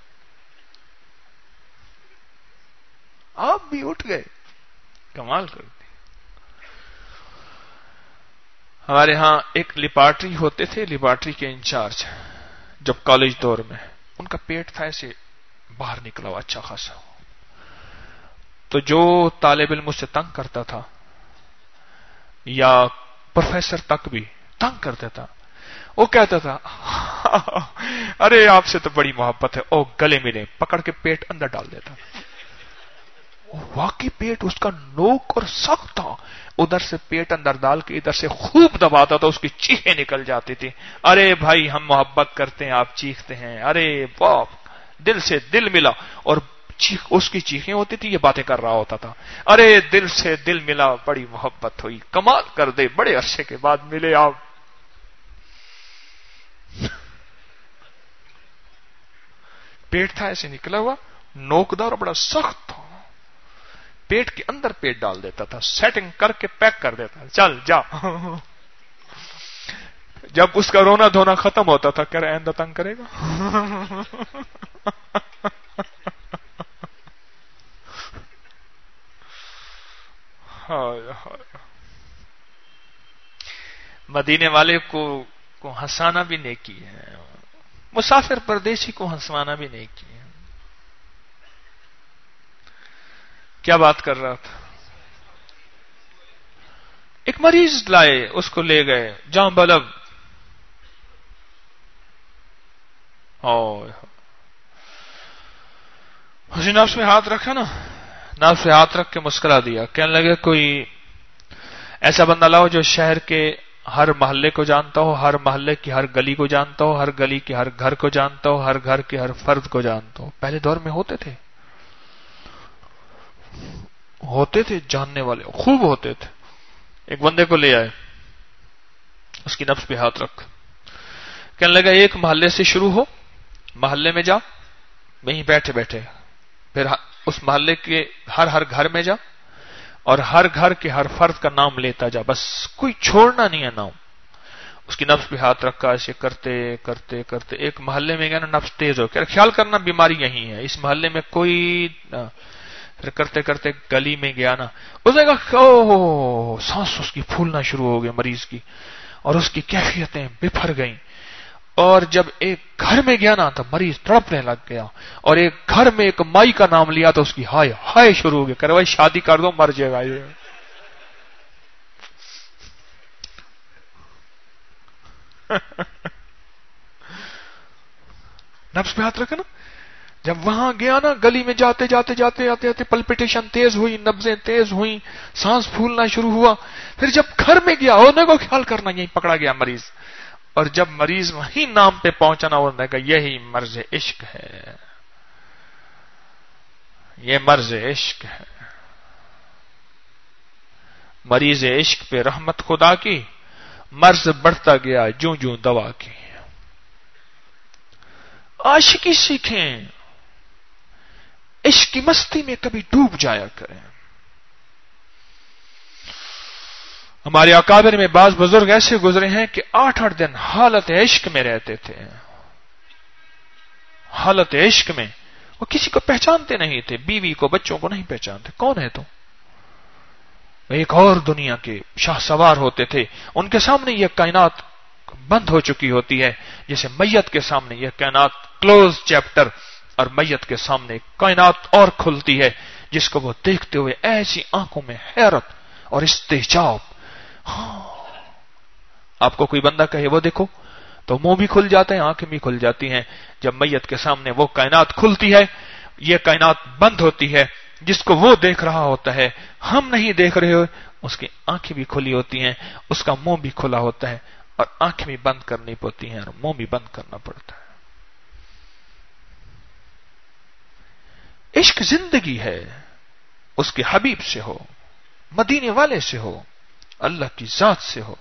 آپ بھی اٹھ گئے، کمال کر دیا. ہمارے ہاں ایک لیبارٹری ہوتے تھے، لیبارٹری کے انچارج جب کالج دور میں، ان کا پیٹ تھا ایسے باہر نکلا ہوا اچھا خاصا. تو جو طالب علم اس سے تنگ کرتا تھا یا پروفیسر تک بھی تنگ کرتا تھا، وہ کہتا تھا ارے آپ سے تو بڑی محبت ہے، او گلے ملے، پکڑ کے پیٹ اندر ڈال دیتا. واقعی پیٹ اس کا نوک اور سخت تھا. ادھر سے پیٹ اندر ڈال کے ادھر سے خوب دباتا تھا، اس کی چیخیں نکل جاتی تھی. ارے بھائی ہم محبت کرتے ہیں، آپ چیختے ہیں. ارے باپ، دل سے دل ملا. اور چیخ اس کی چیخیں ہوتی تھی، یہ باتیں کر رہا ہوتا تھا. ارے دل سے دل ملا، بڑی محبت ہوئی، کمال کر دے، بڑے عرصے کے بعد ملے آپ. پیٹ تھا ایسے نکلا ہوا، نوکدار بڑا سخت تھا. پیٹ کے اندر پیٹ ڈال دیتا تھا، سیٹنگ کر کے پیک کر دیتا. چل جا. جب اس کا رونا دھونا ختم ہوتا تھا کہہ رہے آئندہ تنگ کرے گا. مدینے والے کو کو ہنسانا بھی نیکی ہے, مسافر پردیسی کو ہنسوانا بھی نیکی ہے. کیا بات کر رہا تھا؟ ایک مریض لائے, اس کو لے گئے جاں بلب, اسی نفس میں ہاتھ رکھا نا, نفس میں ہاتھ رکھ کے مسکرا دیا. کہنے لگے کوئی ایسا بندہ لاؤ جو شہر کے ہر محلے کو جانتا ہو, ہر محلے کی ہر گلی کو جانتا ہو, ہر گلی کے ہر گھر کو جانتا ہو, ہر گھر کے ہر فرد کو جانتا ہو. پہلے دور میں ہوتے تھے ہوتے تھے جاننے والے, خوب ہوتے تھے. ایک بندے کو لے آئے, اس کی نفس پہ ہاتھ رکھ, کہنے لگا ایک محلے سے شروع ہو, محلے میں جا, وہیں بیٹھے بیٹھے پھر اس محلے کے ہر ہر گھر میں جا اور ہر گھر کے ہر فرد کا نام لیتا جا, بس کوئی چھوڑنا نہیں ہے نام. اس کی نفس پہ ہاتھ رکھا, ایسے کرتے کرتے کرتے ایک محلے میں گیا نا, نفس تیز ہو گیا, خیال کرنا بیماری یہی ہے, اس محلے میں کوئی. پھر کرتے کرتے گلی میں گیا نا, اس نے کہا او سانس اس کی پھولنا شروع ہو گئی مریض کی, اور اس کی کیفیتیں بفر گئیں. اور جب ایک گھر میں گیا نا تو مریض تڑپنے لگ گیا, اور ایک گھر میں ایک مائی کا نام لیا تو اس کی ہائے ہائے شروع ہو گیا, کہ بھائی شادی کر دو مر جائے گا یہ. نفس پہ ہاتھ رکھے نا. جب وہاں گیا نا, گلی میں جاتے جاتے جاتے جاتے جاتے پلپٹیشن تیز ہوئی, نبضیں تیز ہوئیں, سانس پھولنا شروع ہوا. پھر جب گھر میں گیا, انہوں کو خیال کرنا, یہیں پکڑا گیا مریض. اور جب مریض وہیں نام پہ پہنچا نا, انہوں نے کہا یہی مرض عشق ہے, یہ مرض عشق ہے. مریض عشق پہ رحمت خدا کی, مرض بڑھتا گیا جوں جوں دوا کی. عاشقی سیکھیں, عشق کی مستی میں کبھی ڈوب جایا کریں. ہمارے اکابر میں بعض بزرگ ایسے گزرے ہیں کہ آٹھ آٹھ دن حالت عشق میں رہتے تھے, حالت عشق میں. وہ کسی کو پہچانتے نہیں تھے, بیوی کو بچوں کو نہیں پہچانتے, کون ہے تو ایک اور دنیا کے شاہ سوار ہوتے تھے. ان کے سامنے یہ کائنات بند ہو چکی ہوتی ہے, جیسے میت کے سامنے یہ کائنات کلوز چیپٹر, اور میت کے سامنے ایک کائنات اور کھلتی ہے جس کو وہ دیکھتے ہوئے ایسی آنکھوں میں حیرت اور استعجاب. ہاں, آپ کو کوئی بندہ کہے وہ دیکھو تو منہ بھی کھل جاتے ہیں, آنکھیں بھی کھل جاتی ہیں. جب میت کے سامنے وہ کائنات کھلتی ہے, یہ کائنات بند ہوتی ہے, جس کو وہ دیکھ رہا ہوتا ہے ہم نہیں دیکھ رہے ہو, اس کی آنکھیں بھی کھلی ہوتی ہیں, اس کا منہ بھی کھلا ہوتا ہے, اور آنکھیں بھی بند کرنی پڑتی ہیں اور منہ بھی بند کرنا پڑتا ہے. عشق زندگی ہے, اس کے حبیب سے ہو, مدینے والے سے ہو, اللہ کی ذات سے ہو.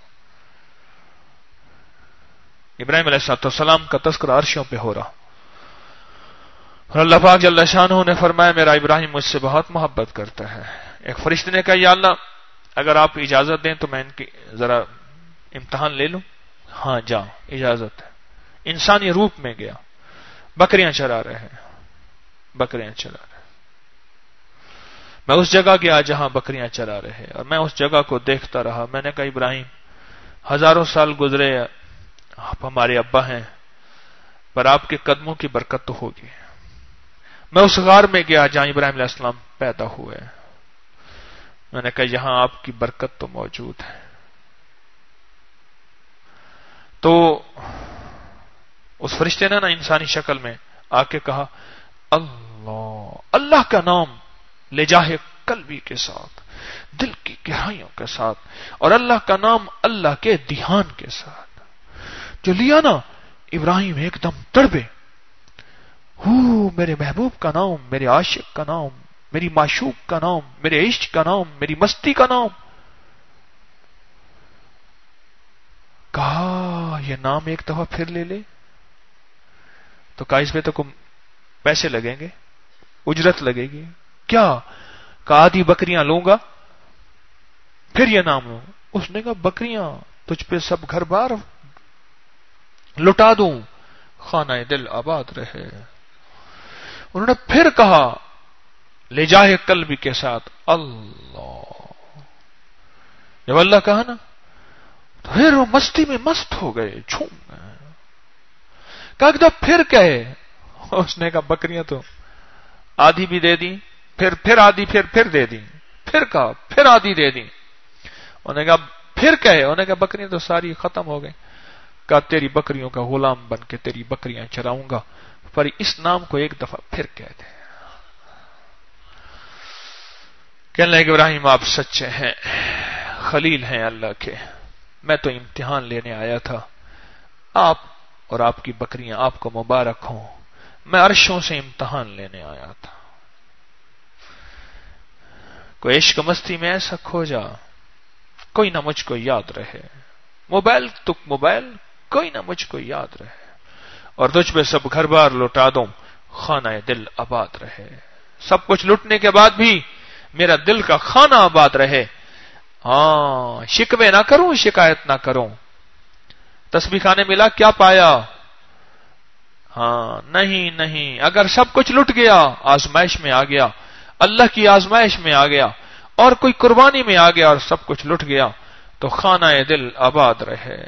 ابراہیم علیہ السلام کا تذکرہ عرشوں پہ ہو رہا, اور اللہ پاک جل شانہ نے فرمایا میرا ابراہیم مجھ سے بہت محبت کرتا ہے. ایک فرشتے نے کہا یا اللہ اگر آپ اجازت دیں تو میں ان کی ذرا امتحان لے لوں. ہاں جا, اجازت ہے. انسانی روپ میں گیا, بکریاں چرا رہے ہیں, بکریاں چرا رہے. میں اس جگہ گیا جہاں بکریاں چرا رہے, اور میں اس جگہ کو دیکھتا رہا. میں نے کہا ابراہیم ہزاروں سال گزرے, آپ ہمارے ابا ہیں, پر آپ کے قدموں کی برکت تو ہوگی. میں اس غار میں گیا جہاں ابراہیم علیہ السلام پیدا ہوئے. میں نے کہا یہاں آپ کی برکت تو موجود ہے. تو اس فرشتے نے نا انسانی شکل میں آ کے کہا اللہ, اللہ کا نام لے جاہے قلبی کے ساتھ, دل کی گہرائیوں کے ساتھ, اور اللہ کا نام اللہ کے دھیان کے ساتھ. جو لیا نا ابراہیم ایک دم تڑپے, ہو میرے محبوب کا نام, میرے عاشق کا نام, میری معشوق کا نام, میرے عشق کا نام, میری مستی کا نام. کہا یہ نام ایک دفعہ پھر لے لے. تو کہا اس پہ تو کم پیسے لگیں گے, اجرت لگے گی. کیا؟ کہا آدھی بکریاں لوں گا پھر یہ نام لوں. اس نے کہا بکریاں تجھ پہ سب گھر بار لٹا دوں، خانہ دل آباد رہے۔ انہوں نے پھر کہا لے جائے قلبی کے ساتھ اللہ۔ جب اللہ کہا نا تو پھر وہ مستی میں مست ہو گئے، جھوم گئے۔ کہا کہ پھر کہے، اس نے کہا بکریاں تو آدھی بھی دے دی، پھر پھر آدھی پھر پھر دے دی، پھر کہا پھر آدھی دے دی۔ انہوں نے کہا پھر کہے، انہوں نے کہا بکریاں تو ساری ختم ہو گئی۔ کہا تیری بکریوں کا غلام بن کے تیری بکریاں چراؤں گا، پر اس نام کو ایک دفعہ پھر کہہ دے۔ کہنے لگے ابراہیم آپ سچے ہیں، خلیل ہیں اللہ کے، میں تو امتحان لینے آیا تھا، آپ اور آپ کی بکریاں آپ کو مبارک ہوں، میں عرشوں سے امتحان لینے آیا تھا۔ کوئی عشق مستی میں ایسا کھو جا کوئی نہ مجھ کو یاد رہے، موبائل تو موبائل کوئی نہ مجھ کو یاد رہے، اور تجھ پہ سب گھر بار لوٹا دوں، خانہ دل آباد رہے۔ سب کچھ لٹنے کے بعد بھی میرا دل کا خانہ آباد رہے۔ ہاں شکوے نہ کروں، شکایت نہ کروں۔ تسبیح خانے ملا کیا پایا؟ ہاں نہیں نہیں، اگر سب کچھ لٹ گیا، آزمائش میں آ گیا، اللہ کی آزمائش میں آ گیا، اور کوئی قربانی میں آ گیا اور سب کچھ لٹ گیا، تو خانہ دل آباد رہے۔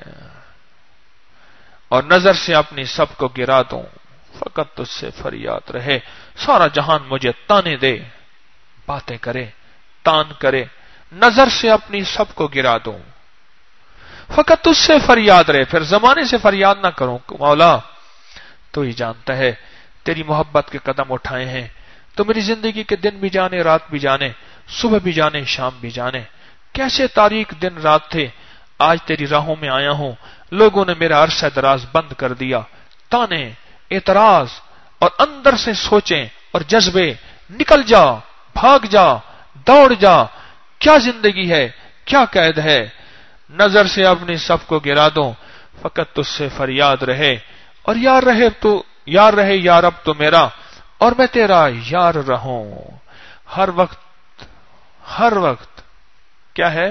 اور نظر سے اپنی سب کو گرا دوں، فقط تجھ سے فریاد رہے۔ سارا جہان مجھے تانے دے، باتیں کرے، تان کرے، نظر سے اپنی سب کو گرا دوں، فقط تجھ سے فریاد رہے۔ پھر زمانے سے فریاد نہ کروں، مولا تو ہی جانتا ہے، تیری محبت کے قدم اٹھائے ہیں تو میری زندگی کے دن بھی جانے، رات بھی جانے، صبح بھی جانے، شام بھی جانے، کیسے تاریک دن رات تھے، آج تیری راہوں میں آیا ہوں، لوگوں نے میرا عرصہ دراز بند کر دیا، تانے، اعتراض اور اندر سے سوچیں اور جذبے، نکل جا، بھاگ جا، دوڑ جا، کیا زندگی ہے، کیا قید ہے، نظر سے اپنی سب کو گرا دوں، فقط تجھ سے فریاد رہے، اور یار رہے تو یار رہے یا رب تو میرا، اور میں تیرا یار رہوں، ہر وقت ہر وقت کیا ہے،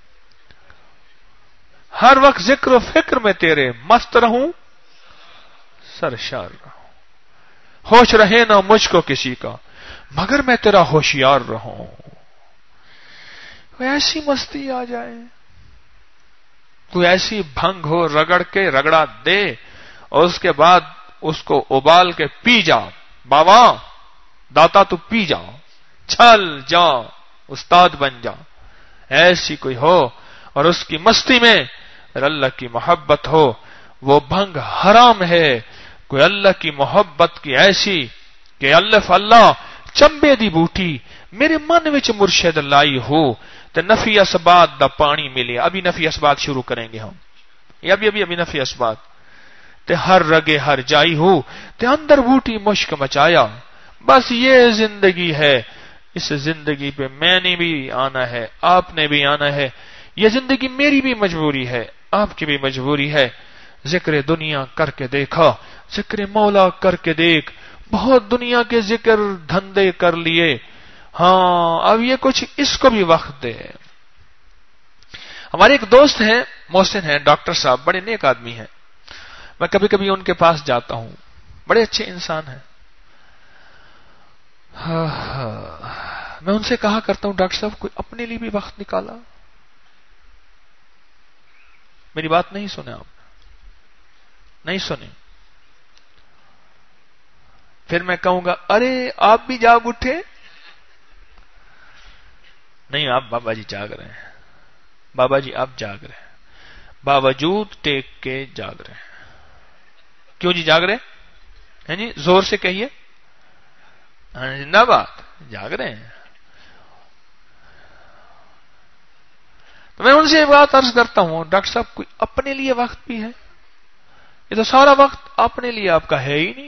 ہر وقت ذکر و فکر میں تیرے مست رہوں، سرشار رہوں، ہوش رہے نہ مجھ کو کسی کا مگر میں تیرا ہوشیار رہوں۔ کوئی ایسی مستی آ جائے، کوئی ایسی بھنگ ہو، رگڑ کے رگڑا دے اور اس کے بعد اس کو ابال کے پی جا، بابا داتا تو پی جا، چل جا، استاد بن جا، ایسی کوئی ہو اور اس کی مستی میں اللہ کی محبت ہو، وہ بھنگ حرام ہے۔ کوئی اللہ کی محبت کی ایسی کہ اللہ اللہ چمبے دی بوٹی میرے من وچ مرشد لائی ہو تے نفی اسبات دا پانی ملے۔ ابھی نفی اسبات شروع کریں گے ہم، یہ ابھی ابھی ابھی نفی اسبات تے ہر رگے ہر جائی ہو تے اندر بوٹی مشک مچایا۔ بس یہ زندگی ہے، اس زندگی پہ میں نے بھی آنا ہے، آپ نے بھی آنا ہے، یہ زندگی میری بھی مجبوری ہے، آپ کی بھی مجبوری ہے۔ ذکر دنیا کر کے دیکھا، ذکر مولا کر کے دیکھ، بہت دنیا کے ذکر دھندے کر لیے، ہاں اب یہ کچھ اس کو بھی وقت دے۔ ہمارے ایک دوست ہیں، محسن ہیں، ڈاکٹر صاحب، بڑے نیک آدمی ہیں، میں کبھی کبھی ان کے پاس جاتا ہوں، بڑے اچھے انسان ہیں۔ میں ان سے کہا کرتا ہوں ڈاکٹر صاحب کوئی اپنے لیے بھی وقت نکالا؟ میری بات نہیں سنے، آپ نہیں سنے، پھر میں کہوں گا ارے آپ بھی جاگ اٹھے، نہیں آپ بابا جی جاگ رہے ہیں، بابا جی آپ جاگ رہے ہیں، باوجود ٹیک کے جاگ رہے ہیں۔ کیوں جی جاگ رہے ہیں جی؟ زور سے کہیے، نہ بات جاگ رہے ہیں۔ تو میں ان سے یہ بات عرض کرتا ہوں ڈاکٹر صاحب کوئی اپنے لیے وقت بھی ہے؟ یہ تو سارا وقت اپنے لیے آپ کا ہے ہی نہیں۔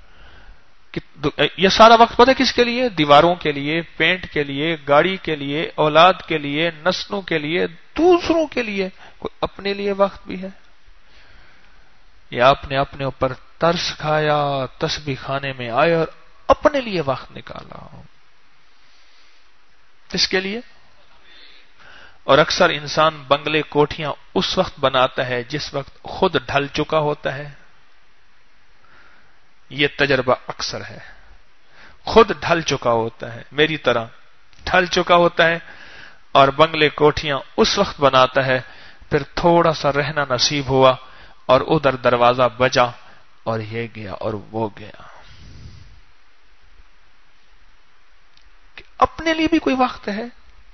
یہ سارا وقت پتہ کس کے لیے؟ دیواروں کے لیے، پینٹ کے لیے، گاڑی کے لیے، اولاد کے لیے، نسلوں کے لیے، دوسروں کے لیے، کوئی اپنے لیے وقت بھی ہے؟ یہ آپ نے اپنے اوپر ترس کھایا، تسبیح خانے میں آئے اور اپنے لیے وقت نکالا، کس کے لیے؟ اور اکثر انسان بنگلے کوٹھیاں اس وقت بناتا ہے جس وقت خود ڈھل چکا ہوتا ہے. یہ تجربہ اکثر ہے. خود ڈھل چکا ہوتا ہے، میری طرح ڈھل چکا ہوتا ہے، اور بنگلے کوٹھیاں اس وقت بناتا ہے پھر تھوڑا سا رہنا نصیب ہوا اور ادھر دروازہ بجا اور یہ گیا اور وہ گیا. اپنے لیے بھی کوئی وقت ہے.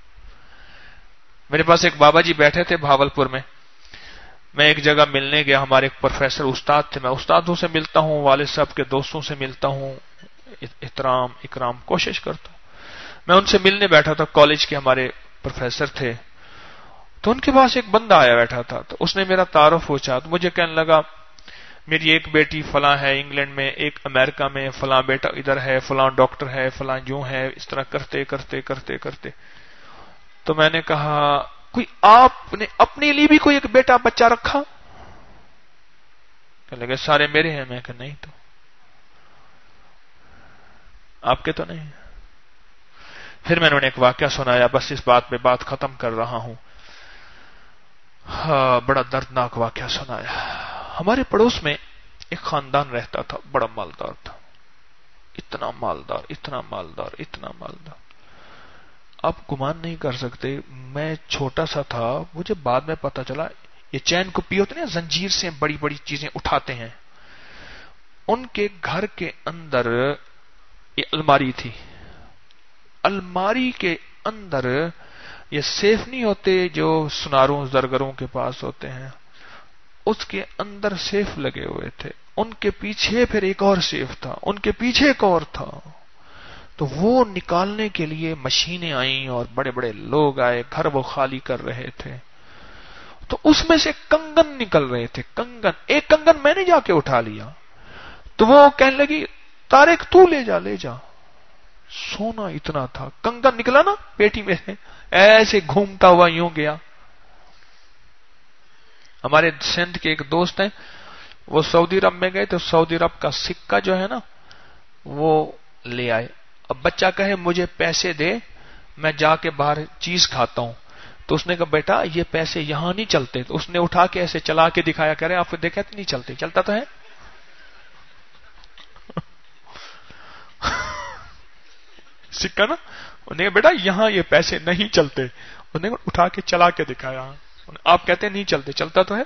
میرے پاس ایک بابا جی بیٹھے تھے بھاولپور میں. میں ایک جگہ ملنے گیا، ہمارے ایک پروفیسر استاد تھے. میں استادوں سے ملتا ہوں، والد صاحب کے دوستوں سے ملتا ہوں، احترام اکرام کوشش کرتا ہوں. میں ان سے ملنے بیٹھا تھا، کالج کے ہمارے پروفیسر تھے. تو ان کے پاس ایک بندہ آیا بیٹھا تھا، تو اس نے میرا تعارف پوچھا. تو مجھے کہنے لگا میری ایک بیٹی فلاں ہے انگلینڈ میں، ایک امریکہ میں، فلاں بیٹا ادھر ہے، فلاں ڈاکٹر ہے، فلاں یوں ہے. اس طرح کرتے کرتے کرتے کرتے تو میں نے کہا کوئی آپ نے اپنے لیے بھی کوئی ایک بیٹا بچہ رکھا؟ کہنے لگے سارے میرے ہیں. میں کہ نہیں، تو آپ کے تو نہیں. پھر میں نے انہیں ایک واقعہ سنایا. بس اس بات پہ بات ختم کر رہا ہوں. ہاں، بڑا دردناک واقعہ سنایا. ہمارے پڑوس میں ایک خاندان رہتا تھا، بڑا مالدار تھا. اتنا مالدار اتنا مالدار اتنا مالدار آپ گمان نہیں کر سکتے. میں چھوٹا سا تھا، مجھے بعد میں پتا چلا یہ چین کپی ہوتے ہیں، زنجیر سے بڑی بڑی چیزیں اٹھاتے ہیں. ان کے گھر کے اندر یہ الماری تھی. الماری کے اندر یہ سیف نہیں ہوتے جو سناروں زرگروں کے پاس ہوتے ہیں، اس کے اندر سیف لگے ہوئے تھے. ان کے پیچھے پھر ایک اور سیف تھا، ان کے پیچھے ایک اور تھا. تو وہ نکالنے کے لیے مشینیں آئیں اور بڑے بڑے لوگ آئے، گھر وہ خالی کر رہے تھے. تو اس میں سے کنگن نکل رہے تھے. کنگن ایک کنگن میں نے جا کے اٹھا لیا. تو وہ کہنے لگی طارق تو لے جا لے جا. سونا اتنا تھا، کنگن نکلا نا پیٹی میں سے، ایسے گھومتا ہوا یوں گیا. ہمارے سندھ کے ایک دوست ہیں، وہ سعودی عرب میں گئے تو سعودی عرب کا سکہ جو ہے نا وہ لے آئے. اب بچہ کہے مجھے پیسے دے، میں جا کے باہر چیز کھاتا ہوں. تو اس نے کہا بیٹا یہ پیسے یہاں نہیں چلتے. تو اس نے اٹھا کے ایسے چلا کے دکھایا، کہہ رہے آپ کو دیکھا نہیں چلتے. چلتا تو ہے. سکہ نا، انہوں نے کہا بیٹا یہاں یہ پیسے نہیں چلتے. انہوں نے اٹھا کے چلا کے دکھایا. آپ کہتے نہیں چلتے، چلتا تو ہے.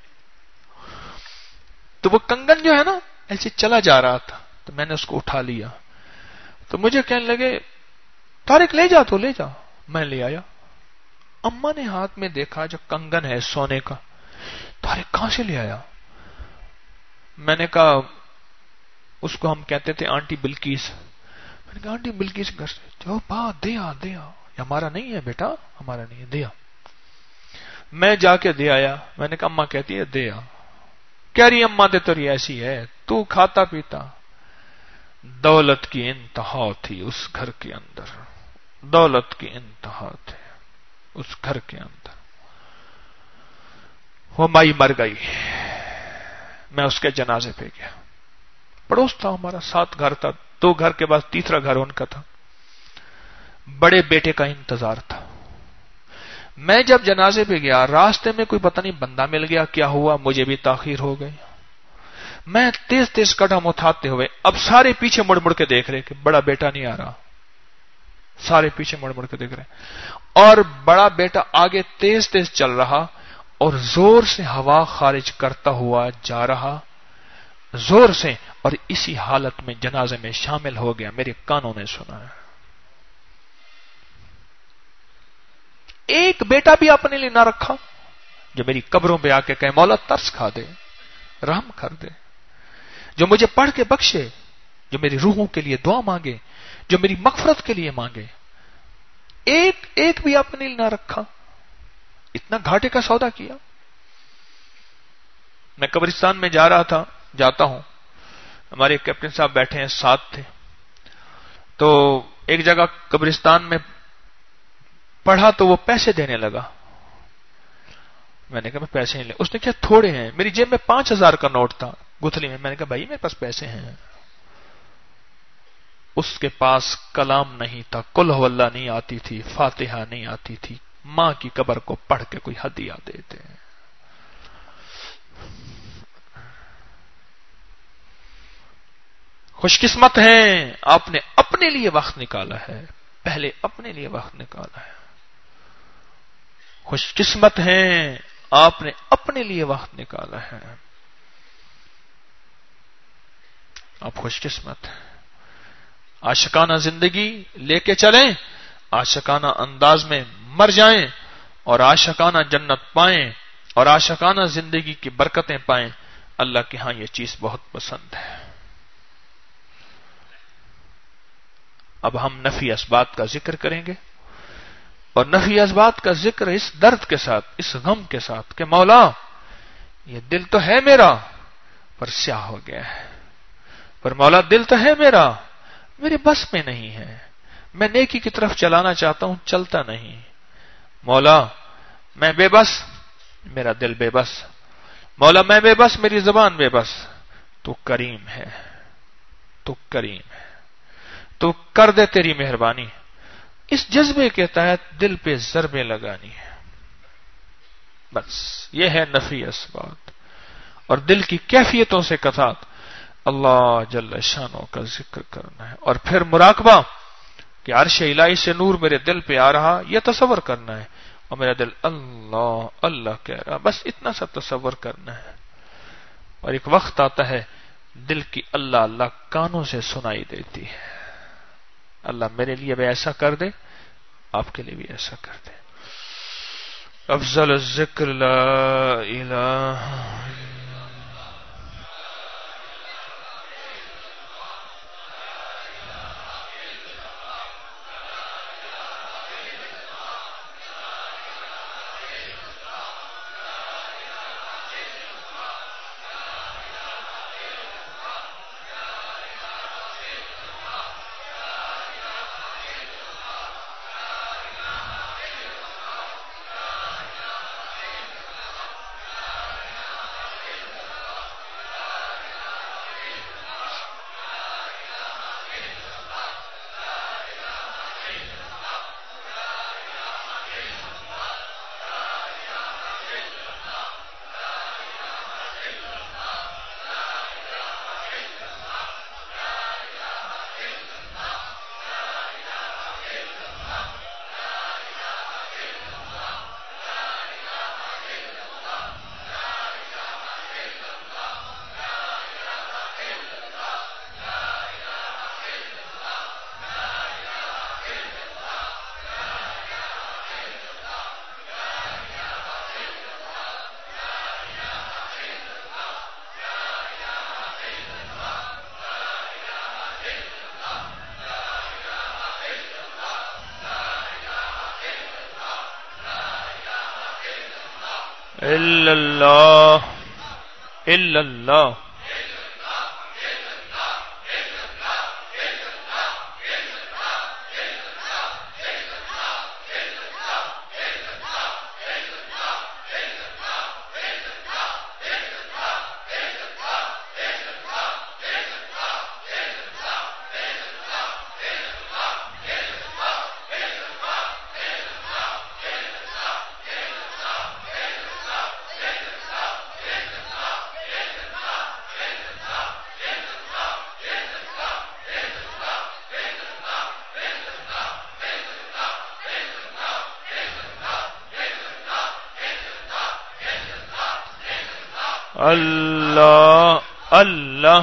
تو وہ کنگن جو ہے نا ایسے چلا جا رہا تھا. تو میں نے اس کو اٹھا لیا. تو مجھے کہنے لگے طارق لے جا تو لے جا. میں لے آیا. اماں نے ہاتھ میں دیکھا جو کنگن ہے سونے کا. طارق کہاں سے لے آیا؟ میں نے کہا اس کو ہم کہتے تھے آنٹی بلکیس. میں نے کہا آنٹی بلکیس گھر سے جو با دیا دیا. ہمارا نہیں ہے بیٹا، ہمارا نہیں ہے، دیا. میں جا کے دے آیا. میں نے کہا اماں کہتی ہے دے آ. کہہ رہی اماں دے تو ایسی ہے تو کھاتا پیتا. دولت کی انتہا تھی اس گھر کے اندر، دولت کی انتہا تھی اس گھر کے اندر. وہ مائی مر گئی. میں اس کے جنازے پہ گیا. پڑوس تھا ہمارا، سات گھر تھا، دو گھر کے بعد تیسرا گھر ان کا تھا. بڑے بیٹے کا انتظار تھا. میں جب جنازے پہ گیا راستے میں کوئی پتہ نہیں بندہ مل گیا، کیا ہوا مجھے بھی تاخیر ہو گئی. میں تیز تیز قدم اٹھاتے ہوئے، اب سارے پیچھے مڑ مڑ کے دیکھ رہے کہ بڑا بیٹا نہیں آ رہا. سارے پیچھے مڑ مڑ کے دیکھ رہے اور بڑا بیٹا آگے تیز تیز چل رہا اور زور سے ہوا خارج کرتا ہوا جا رہا، زور سے. اور اسی حالت میں جنازے میں شامل ہو گیا. میرے کانوں نے سنا ہے. ایک بیٹا بھی اپنے لیے نہ رکھا جو میری قبروں پہ آ کے کہے مولا ترس کھا دے، رحم کر دے، جو مجھے پڑھ کے بخشے، جو میری روحوں کے لیے دعا مانگے، جو میری مغفرت کے لیے مانگے. ایک ایک بھی اپنے لیے نہ رکھا. اتنا گھاٹے کا سودا کیا. میں قبرستان میں جا رہا تھا، جاتا ہوں، ہمارے کیپٹن صاحب بیٹھے ہیں، ساتھ تھے. تو ایک جگہ قبرستان میں پڑھا تو وہ پیسے دینے لگا. میں نے کہا میں پیسے نہیں لے. اس نے کہا تھوڑے ہیں. میری جیب میں پانچ ہزار کا نوٹ تھا گتھلی میں. میں نے کہا بھائی میرے پاس پیسے ہیں. اس کے پاس کلام نہیں تھا، قل ہو اللہ نہیں آتی تھی، فاتحہ نہیں آتی تھی، ماں کی قبر کو پڑھ کے کوئی ہدیہ دیتے ہیں. خوش قسمت ہیں آپ نے اپنے لیے وقت نکالا ہے، پہلے اپنے لیے وقت نکالا ہے. خوش قسمت ہیں آپ نے اپنے لیے وقت نکالا ہے. آپ خوش قسمت ہیں. عاشقانہ زندگی لے کے چلیں، عاشقانہ انداز میں مر جائیں اور عاشقانہ جنت پائیں اور عاشقانہ زندگی کی برکتیں پائیں. اللہ کے ہاں یہ چیز بہت پسند ہے. اب ہم نفی اسبات کا ذکر کریں گے، اور نفی اسبات کا ذکر اس درد کے ساتھ، اس غم کے ساتھ کہ مولا یہ دل تو ہے میرا پر سیاہ ہو گیا ہے، پر مولا دل تو ہے میرا، میرے بس میں نہیں ہے، میں نیکی کی طرف چلانا چاہتا ہوں چلتا نہیں. مولا میں بے بس، میرا دل بے بس. مولا میں بے بس، میری زبان بے بس. تو کریم ہے، تو کریم ہے، تو کر دے تیری مہربانی. اس جذبے کے تحت دل پہ ضربیں لگانی ہے. بس یہ ہے نفی اسبات. اور دل کی کیفیتوں سے کثات اللہ جل شانوں کا ذکر کرنا ہے، اور پھر مراقبہ کہ عرش الہی سے نور میرے دل پہ آ رہا، یہ تصور کرنا ہے، اور میرا دل اللہ اللہ کہہ رہا. بس اتنا سا تصور کرنا ہے. اور ایک وقت آتا ہے دل کی اللہ اللہ کانوں سے سنائی دیتی ہے. اللہ میرے لیے بھی ایسا کر دے، آپ کے لیے بھی ایسا کر دے. افضل الذکر لا الہ الا اللہ الا اللہ اللہ اللہ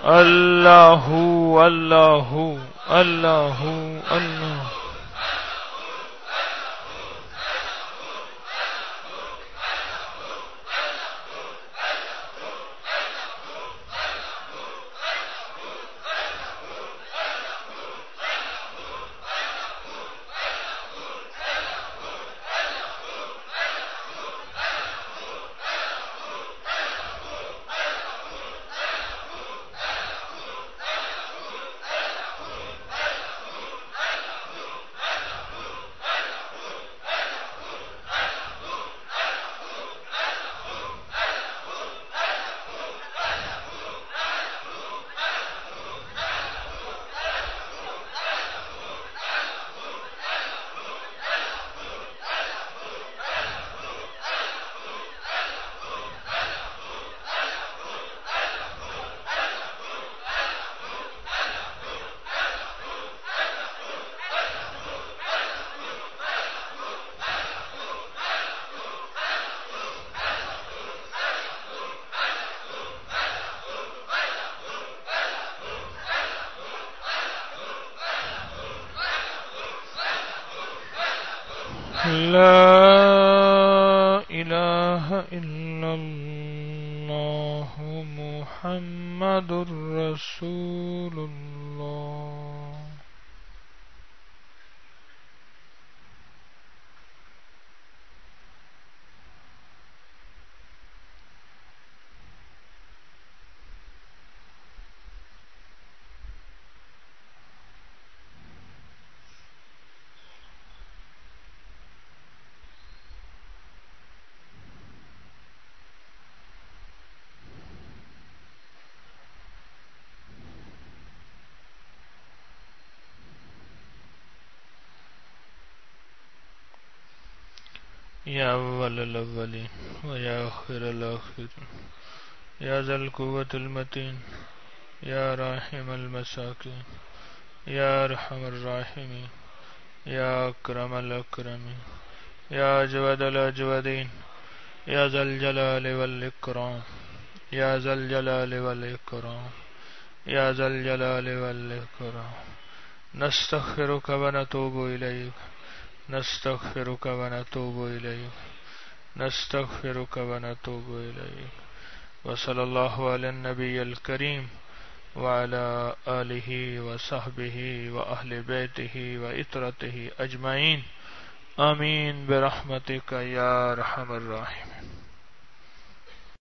اللہ اللہ اللہ اللہ لا الہ الا اللہ محمد رسول اللہ. یا اول الاولین و یا آخر الاخرین یا ذا القوة المتین یا راحم المساکین یا ارحم الراحمین یا اکرم الاکرمین یا اجود الاجودین یا ذا الجلال والاکرام یا ذا الجلال والاکرام یا ذا الجلال والاکرام. نستغفرک و نتوب الیک نستغفرک و نتوب الیک نستغفرک و نتوب الیک. وصلی اللہ علی النبی الکریم وعلى آلہ وصحبہ واہل بیتہ وعطرتہ اجمعین. آمین برحمتک یا ارحم الراحمین.